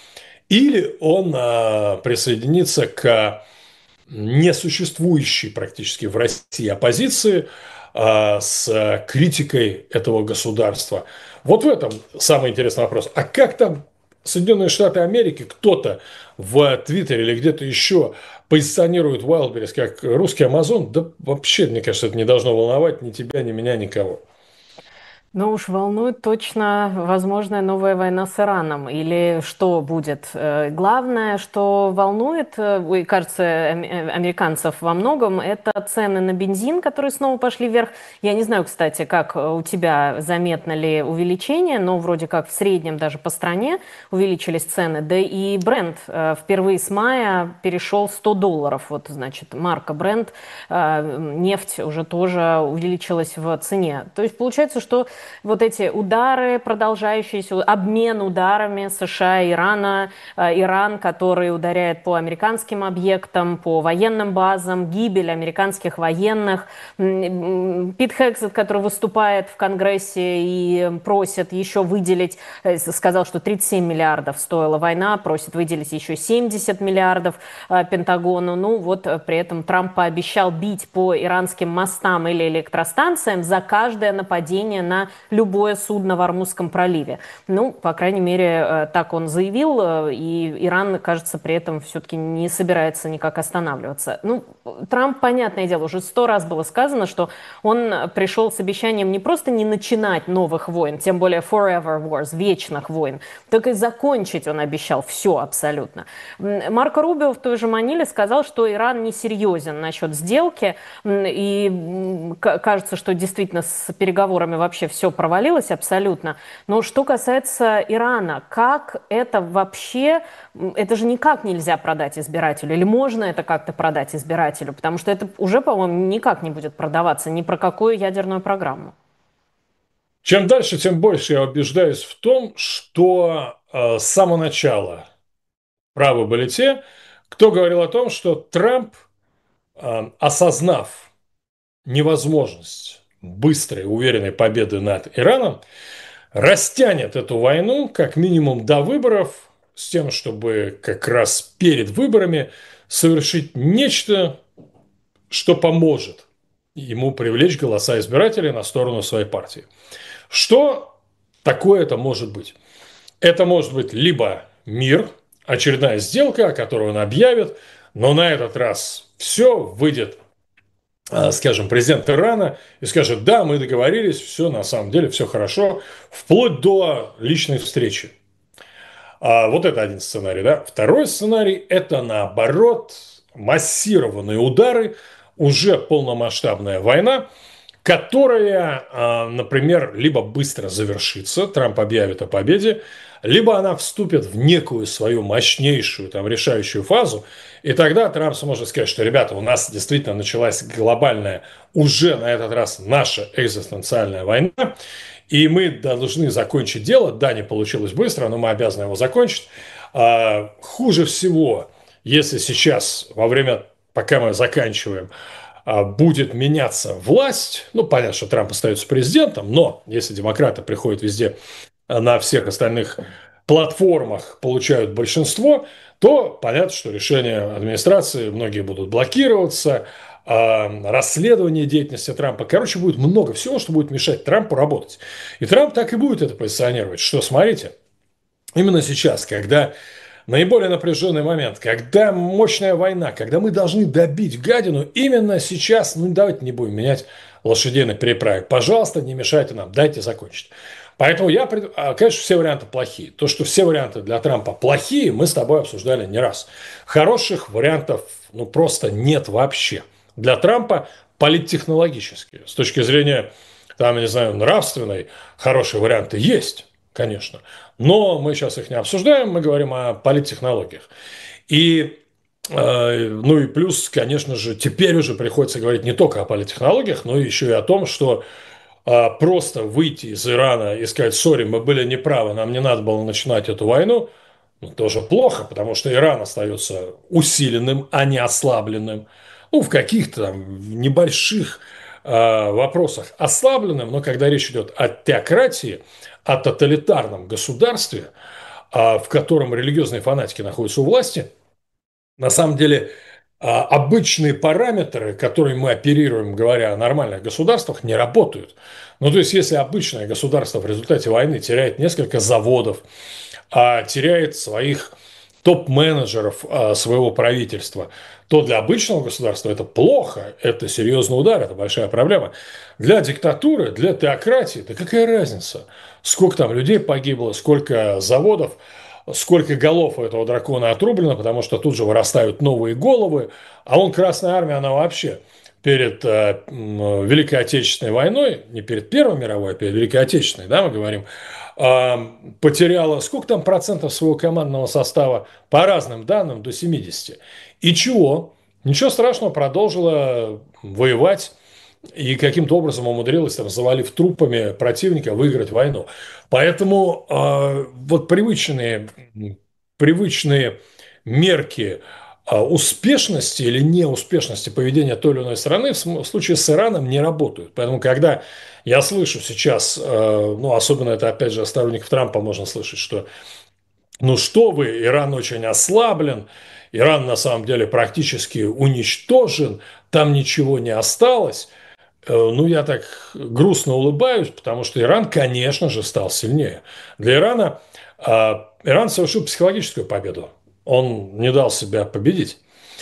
или он а, присоединится к несуществующей практически в России оппозиции а, с критикой этого государства. Вот в этом самый интересный вопрос. А как там Соединенные Штаты Америки, кто-то в Твиттере или где-то еще позиционирует Wildberries как русский Амазон? Да вообще, мне кажется, это не должно волновать ни тебя, ни меня, никого. Ну уж волнует точно возможная новая война с Ираном. Или что будет? Э, Главное, что волнует, э, ой, кажется, ам- э, американцев во многом, это цены на бензин, которые снова пошли вверх. Я не знаю, кстати, как э, у тебя заметно ли увеличение, но вроде как в среднем даже по стране увеличились цены. Да и бренд э, впервые с мая перешел сто долларов. Вот, значит, марка бренд, э, нефть уже тоже увеличилась в цене. То есть получается, что вот эти удары, продолжающиеся, обмен ударами США и Ирана, э, Иран, который ударяет по американским объектам, по военным базам, гибель американских военных, Пит Хексет, который выступает в Конгрессе и просит еще выделить, э, сказал, что тридцать семь миллиардов стоила война, просит выделить еще семьдесят миллиардов э, Пентагону. Ну вот э, при этом Трамп пообещал бить по иранским мостам или электростанциям за каждое нападение на любое судно в Ормузском проливе. Ну, по крайней мере, э, так он заявил, э, и Иран, кажется, при этом все-таки не собирается никак останавливаться. Ну, Трамп, понятное дело, уже сто раз было сказано, что он пришел с обещанием не просто не начинать новых войн, тем более forever wars, вечных войн, так и закончить он обещал все абсолютно. Марко Рубио в той же Маниле сказал, что Иран не серьезен насчет сделки, и кажется, что действительно с переговорами вообще все провалилось абсолютно. Но что касается Ирана, как это вообще, это же никак нельзя продать избирателю, или можно это как-то продать избирателю, потому что это уже, по-моему, никак не будет продаваться ни про какую ядерную программу. Чем дальше, тем больше я убеждаюсь в том, что э, с самого начала правы были те, кто говорил о том, что Трамп, э, осознав невозможность быстрой, уверенной победы над Ираном, растянет эту войну как минимум до выборов с тем, чтобы как раз перед выборами совершить нечто, что поможет ему привлечь голоса избирателей на сторону своей партии. Что такое это может быть? Это может быть либо мир, очередная сделка, о которой он объявит, но на этот раз все выйдет, скажем, президент Ирана и скажет: да, мы договорились, все на самом деле, все хорошо, вплоть до личной встречи. А вот это один сценарий, да. Второй сценарий – это, наоборот, массированные удары, уже полномасштабная война, которая, например, либо быстро завершится, Трамп объявит о победе, либо она вступит в некую свою мощнейшую, там, решающую фазу, и тогда Трамп сможет сказать, что, ребята, у нас действительно началась глобальная, уже на этот раз наша экзистенциальная война, и мы должны закончить дело. Да, не получилось быстро, но мы обязаны его закончить. А, хуже всего, если сейчас, во время, пока мы заканчиваем, а, будет меняться власть, ну, понятно, что Трамп остается президентом, но если демократы приходят везде, на всех остальных платформах получают большинство, то понятно, что решения администрации многие будут блокироваться, расследование деятельности Трампа. Короче, будет много всего, что будет мешать Трампу работать. И Трамп так и будет это позиционировать, что, смотрите, именно сейчас, когда наиболее напряженный момент, когда мощная война, когда мы должны добить гадину, именно сейчас, ну давайте не будем менять лошадей на переправе. Пожалуйста, не мешайте нам, дайте закончить. Поэтому я, конечно, все варианты плохие. То, что все варианты для Трампа плохие, мы с тобой обсуждали не раз. Хороших вариантов, ну, просто нет вообще. Для Трампа политтехнологически, с точки зрения, там, я не знаю, нравственной, хорошие варианты есть, конечно. Но мы сейчас их не обсуждаем, мы говорим о политтехнологиях. И, э, ну и плюс, конечно же, теперь уже приходится говорить не только о политтехнологиях, но еще и о том, что э, просто выйти из Ирана и сказать: сори, мы были неправы, нам не надо было начинать эту войну, ну, тоже плохо, потому что Иран остается усиленным, а не ослабленным. Ну, в каких-то там небольших э, вопросах ослабленным, но когда речь идет о теократии, о тоталитарном государстве, а, в котором религиозные фанатики находятся у власти, на самом деле а, обычные параметры, которыми мы оперируем, говоря о нормальных государствах, не работают. Ну, то есть, если обычное государство в результате войны теряет несколько заводов, а теряет своих топ-менеджеров а, своего правительства, то для обычного государства это плохо, это серьезный удар, это большая проблема. Для диктатуры, для теократии, да какая разница, сколько там людей погибло, сколько заводов, сколько голов у этого дракона отрублено, потому что тут же вырастают новые головы, а он, Красная Армия, она вообще перед э, Великой Отечественной войной, не перед Первой мировой, а перед Великой Отечественной, да, мы говорим, э, потеряла сколько там процентов своего командного состава, по разным данным, до семидесяти. И чего? Ничего страшного, продолжила воевать и каким-то образом умудрилась, там, завалив трупами противника, выиграть войну. Поэтому э, вот привычные, привычные мерки э, успешности или неуспешности поведения той или иной страны в, см- в случае с Ираном не работают. Поэтому, когда я слышу сейчас, э, ну, особенно это, опять же, от сторонников Трампа можно слышать, что ну что вы, Иран очень ослаблен, Иран на самом деле практически уничтожен, там ничего не осталось. Э, Ну, я так грустно улыбаюсь, потому что Иран, конечно же, стал сильнее. Для Ирана а, Иран совершил психологическую победу. Он не дал себя победить.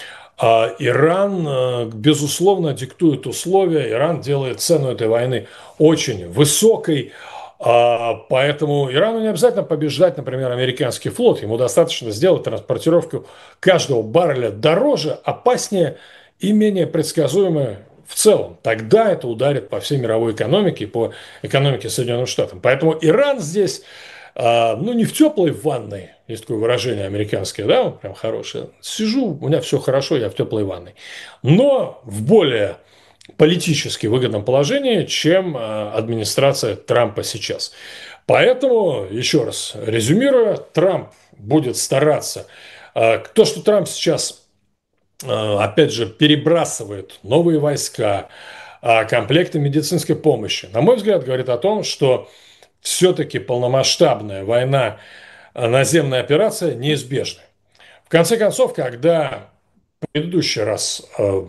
А Иран, э, безусловно, диктует условия. Иран делает цену этой войны очень высокой. А, Поэтому Ирану не обязательно побеждать, например, американский флот. Ему достаточно сделать транспортировку каждого барреля дороже, опаснее и менее предсказуемое в целом. Тогда это ударит по всей мировой экономике и по экономике Соединенных Штатов. Поэтому Иран здесь, а, ну, не в теплой ванной, есть такое выражение американское, да, прям хорошее. Сижу, у меня все хорошо, я в теплой ванной. Но в более политически выгодном положении, чем а, администрация Трампа сейчас. Поэтому, еще раз резюмируя, Трамп будет стараться. А, То, что Трамп сейчас, а, опять же, перебрасывает новые войска, а, комплекты медицинской помощи, на мой взгляд, говорит о том, что все-таки полномасштабная война, а, наземная операция неизбежна. В конце концов, когда в предыдущий раз э,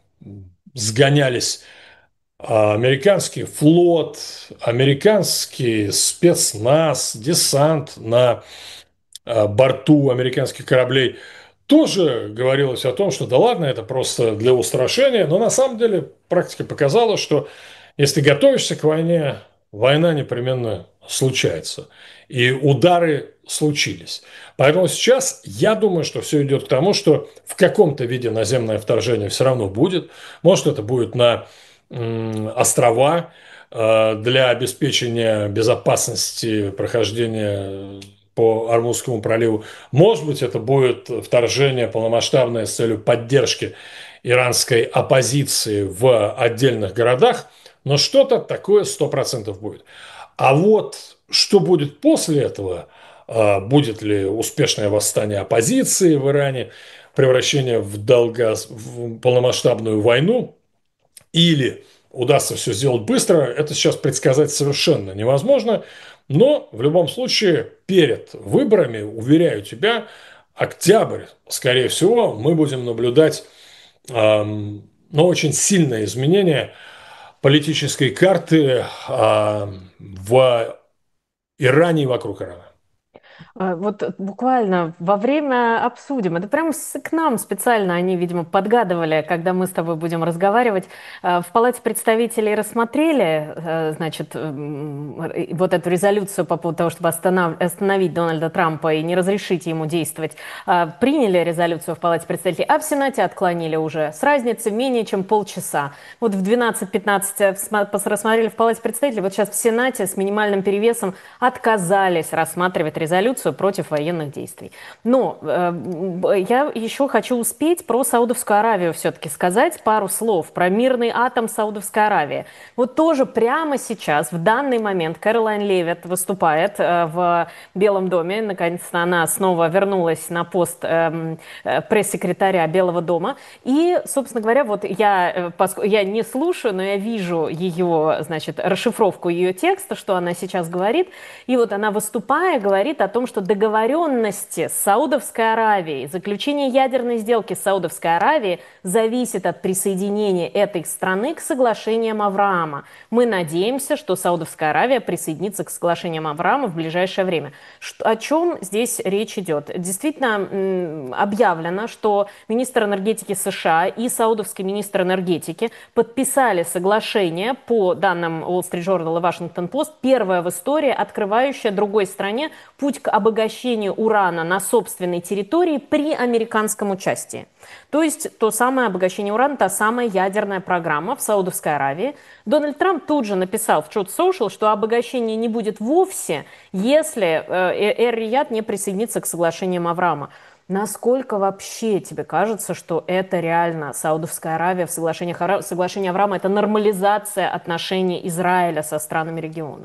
сгонялись а, американский флот, американский спецназ, десант на а, борту американских кораблей, тоже говорилось о том, что да ладно, это просто для устрашения, но на самом деле практика показала, что если готовишься к войне, война непременно случается. И удары случились. Поэтому сейчас я думаю, что все идет к тому, что в каком-то виде наземное вторжение все равно будет. Может, это будет на м, острова э, для обеспечения безопасности прохождения по Армузскому проливу. Может быть, это будет вторжение полномасштабное с целью поддержки иранской оппозиции в отдельных городах, но что-то такое сто процентов будет. А вот что будет после этого, а, будет ли успешное восстание оппозиции в Иране, превращение в, долго, в полномасштабную войну, или удастся все сделать быстро, это сейчас предсказать совершенно невозможно. Но в любом случае перед выборами, уверяю тебя, октябрь, скорее всего, мы будем наблюдать эм, ну, очень сильное изменение политической карты э, в Иране и вокруг Ирана. А, Вот буквально во время обсудим, это прям с- к нам специально они, видимо, подгадывали, когда мы с тобой будем разговаривать. А, В Палате представителей рассмотрели, э, значит, м, р- вот эту резолюцию по поводу того, чтобы останов- остановить Дональда Трампа и не разрешить ему действовать. А, Приняли резолюцию в Палате представителей, а в Сенате отклонили уже с разницей менее чем полчаса. Вот в двенадцать пятнадцать всма- пос- рассмотрели в Палате представителей, вот сейчас в Сенате с минимальным перевесом отказались рассматривать резолюцию против военных действий. Но э, я еще хочу успеть про Саудовскую Аравию все-таки сказать пару слов про мирный атом Саудовской Аравии. Вот тоже прямо сейчас, в данный момент, Кэролайн Левитт выступает э, в Белом доме. Наконец-то она снова вернулась на пост э, э, пресс-секретаря Белого дома. И, собственно говоря, вот я, э, поск- я не слушаю, но я вижу ее, значит, расшифровку ее текста, что она сейчас говорит. И вот она, выступая, говорит о том, что договоренности с Саудовской Аравией, заключение ядерной сделки с Саудовской Аравией зависит от присоединения этой страны к соглашениям Авраама. Мы надеемся, что Саудовская Аравия присоединится к соглашениям Авраама в ближайшее время. Что, о чем здесь речь идет? Действительно объявлено, что министр энергетики США и саудовский министр энергетики подписали соглашение, по данным Wall Street Journal и Washington Post, первое в истории, открывающее другой стране путь к обогащению урана на собственной территории при американском участии. То есть то самое обогащение урана, та самая ядерная программа в Саудовской Аравии. Дональд Трамп тут же написал в Truth Social, что обогащения не будет вовсе, если Эр-Рияд не присоединится к соглашениям Авраама. Насколько вообще тебе кажется, что это реально Саудовская Аравия в соглашениях соглашение Авраама – это нормализация отношений Израиля со странами региона?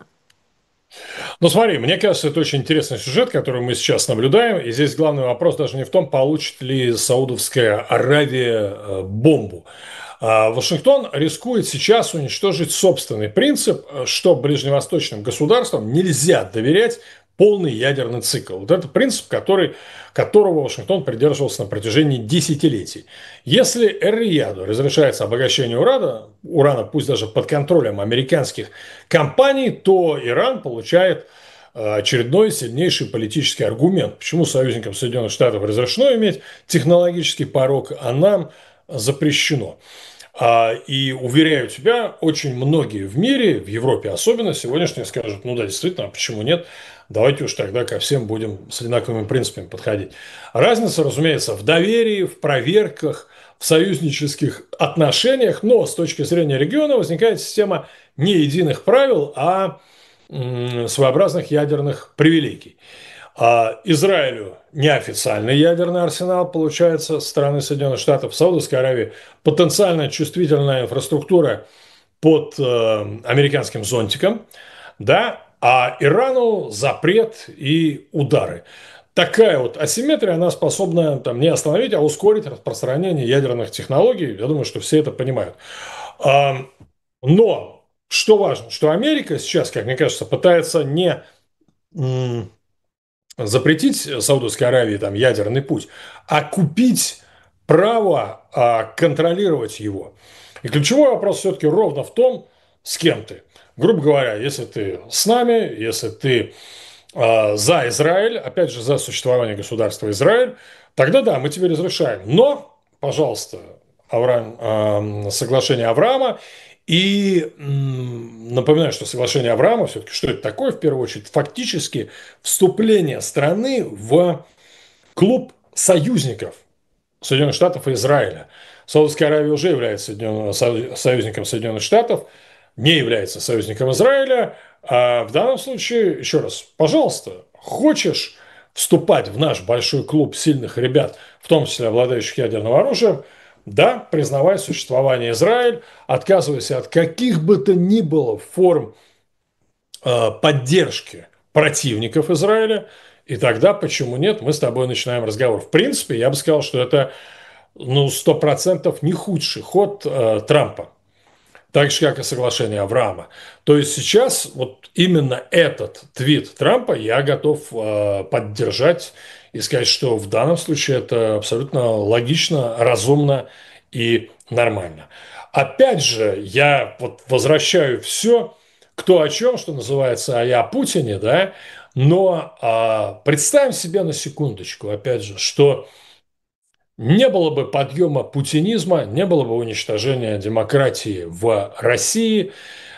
Ну, смотри, мне кажется, это очень интересный сюжет, который мы сейчас наблюдаем. И здесь главный вопрос даже не в том, получит ли Саудовская Аравия э, бомбу. А Вашингтон рискует сейчас уничтожить собственный принцип, что ближневосточным государствам нельзя доверять полный ядерный цикл. Вот это принцип, который, которого Вашингтон придерживался на протяжении десятилетий. Если Эр-Рияду разрешается обогащение урана, урана, пусть даже под контролем американских компаний, то Иран получает очередной сильнейший политический аргумент. Почему союзникам Соединенных Штатов разрешено иметь технологический порог, а нам запрещено. И уверяю тебя, очень многие в мире, в Европе особенно, сегодняшние скажут, ну да, действительно, а почему нет? Давайте уж тогда ко всем будем с одинаковыми принципами подходить. Разница, разумеется, в доверии, в проверках, в союзнических отношениях, но с точки зрения региона возникает система не единых правил, а своеобразных ядерных привилегий. А Израилю неофициальный ядерный арсенал получается со стороны Соединенных Штатов, в Саудовской Аравии потенциально чувствительная инфраструктура под э, американским зонтиком, да, а Ирану запрет и удары. Такая вот асимметрия, она способна там, не остановить, а ускорить распространение ядерных технологий. Я думаю, что все это понимают. А, но что важно, что Америка сейчас, как мне кажется, пытается не запретить Саудовской Аравии там, ядерный путь, а купить право а, контролировать его. И ключевой вопрос все-таки ровно в том, с кем ты. Грубо говоря, если ты с нами, если ты а, за Израиль, опять же, за существование государства Израиль, тогда да, мы тебе разрешаем. Но, пожалуйста, Авраам, э, соглашение Авраама. И м, напоминаю, что соглашение Авраама, все-таки, что это такое, в первую очередь, фактически вступление страны в клуб союзников Соединенных Штатов и Израиля. Саудовская Аравия уже является соединен- союзником Соединенных Штатов, не является союзником Израиля. А в данном случае, еще раз, пожалуйста, хочешь вступать в наш большой клуб сильных ребят, в том числе обладающих ядерным оружием, да, признавай существование Израиля, отказывайся от каких бы то ни было форм э, поддержки противников Израиля, и тогда, почему нет, мы с тобой начинаем разговор. В принципе, я бы сказал, что это ну, сто процентов не худший ход э, Трампа. Так же, как и соглашение Авраама. То есть сейчас вот именно этот твит Трампа я готов э, поддержать и сказать, что в данном случае это абсолютно логично, разумно и нормально. Опять же, я вот возвращаю все, кто о чем, что называется, а я о Путине, да, но э, представим себе на секундочку, опять же, что не было бы подъема путинизма, не было бы уничтожения демократии в России.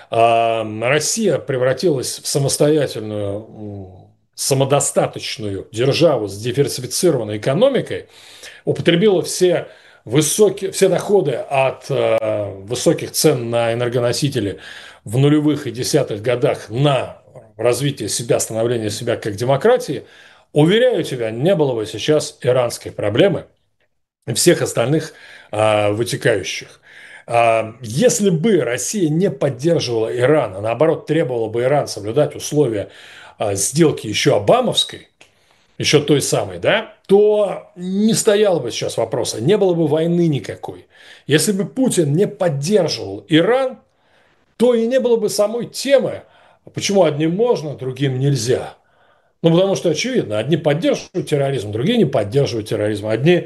Россия превратилась в самостоятельную, самодостаточную державу с диверсифицированной экономикой, употребила все, высокие, все доходы от э, высоких цен на энергоносители в нулевых и десятых годах на развитие себя, становление себя как демократии. Уверяю тебя, не было бы сейчас иранской проблемы, всех остальных а, вытекающих. А, если бы Россия не поддерживала Иран, а наоборот требовала бы Иран соблюдать условия а, сделки еще обамовской, еще той самой, да, то не стояло бы сейчас вопроса, не было бы войны никакой. Если бы Путин не поддерживал Иран, то и не было бы самой темы, почему одним можно, другим нельзя. Ну, потому что очевидно, одни поддерживают терроризм, другие не поддерживают терроризм. Одни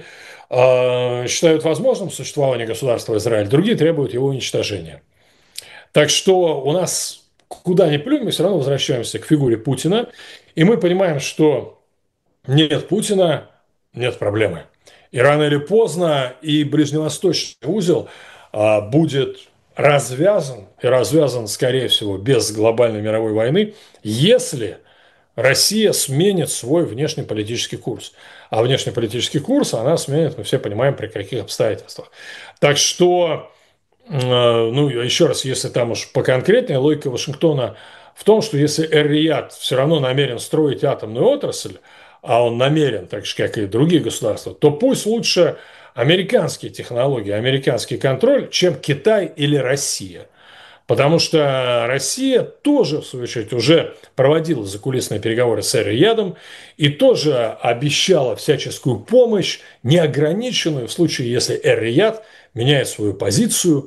э, считают возможным существование государства Израиль, другие требуют его уничтожения. Так что у нас, куда ни плюнь, мы все равно возвращаемся к фигуре Путина, и мы понимаем, что нет Путина, нет проблемы. И рано или поздно и ближневосточный узел а, будет развязан, и развязан, скорее всего, без глобальной мировой войны, если Россия сменит свой внешнеполитический курс. А внешнеполитический курс она сменит, мы все понимаем, при каких обстоятельствах. Так что, э, ну, еще раз, если там уж поконкретнее, логика Вашингтона в том, что если Эр-Рияд все равно намерен строить атомную отрасль, а он намерен, так же, как и другие государства, то пусть лучше американские технологии, американский контроль, чем Китай или Россия. Потому что Россия тоже, в свою очередь, уже проводила закулисные переговоры с Эр-Риядом и тоже обещала всяческую помощь, неограниченную в случае, если Эр-Рияд меняет свою позицию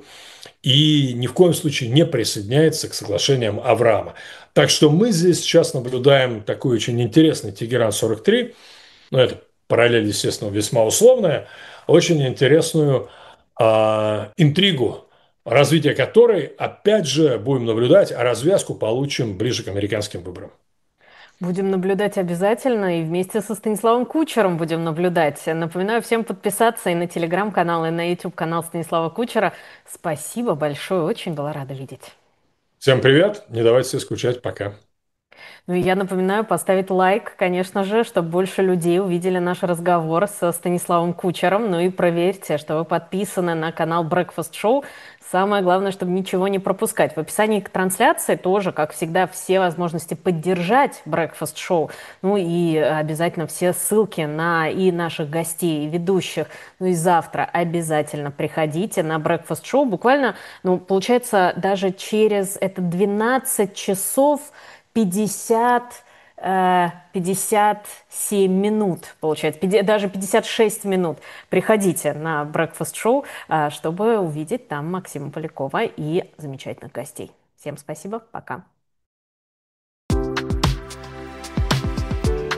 и ни в коем случае не присоединяется к соглашениям Авраама. Так что мы здесь сейчас наблюдаем такой очень интересный Тегеран-сорок три, ну, это параллель, естественно, весьма условная, очень интересную а, интригу, развитие которой, опять же, будем наблюдать, а развязку получим ближе к американским выборам. Будем наблюдать обязательно, и вместе со Станиславом Кучером будем наблюдать. Напоминаю всем подписаться и на телеграм-канал, и на YouTube-канал Станислава Кучера. Спасибо большое, очень была рада видеть. Всем привет, не давайте себе скучать, пока. Ну и я напоминаю поставить лайк, конечно же, чтобы больше людей увидели наш разговор со Станиславом Кучером. Ну и проверьте, что вы подписаны на канал Breakfast Show. Самое главное, чтобы ничего не пропускать. В описании к трансляции тоже, как всегда, все возможности поддержать Breakfast Show. Ну и обязательно все ссылки на и наших гостей, и ведущих. Ну и завтра обязательно приходите на Breakfast Show. Буквально, ну, получается, даже через это двенадцать часов пятьдесят, э, пятьдесят семь минут, получается, даже пятьдесят шесть минут. Приходите на Breakfast Show, э, чтобы увидеть там Максима Полякова и замечательных гостей. Всем спасибо, пока.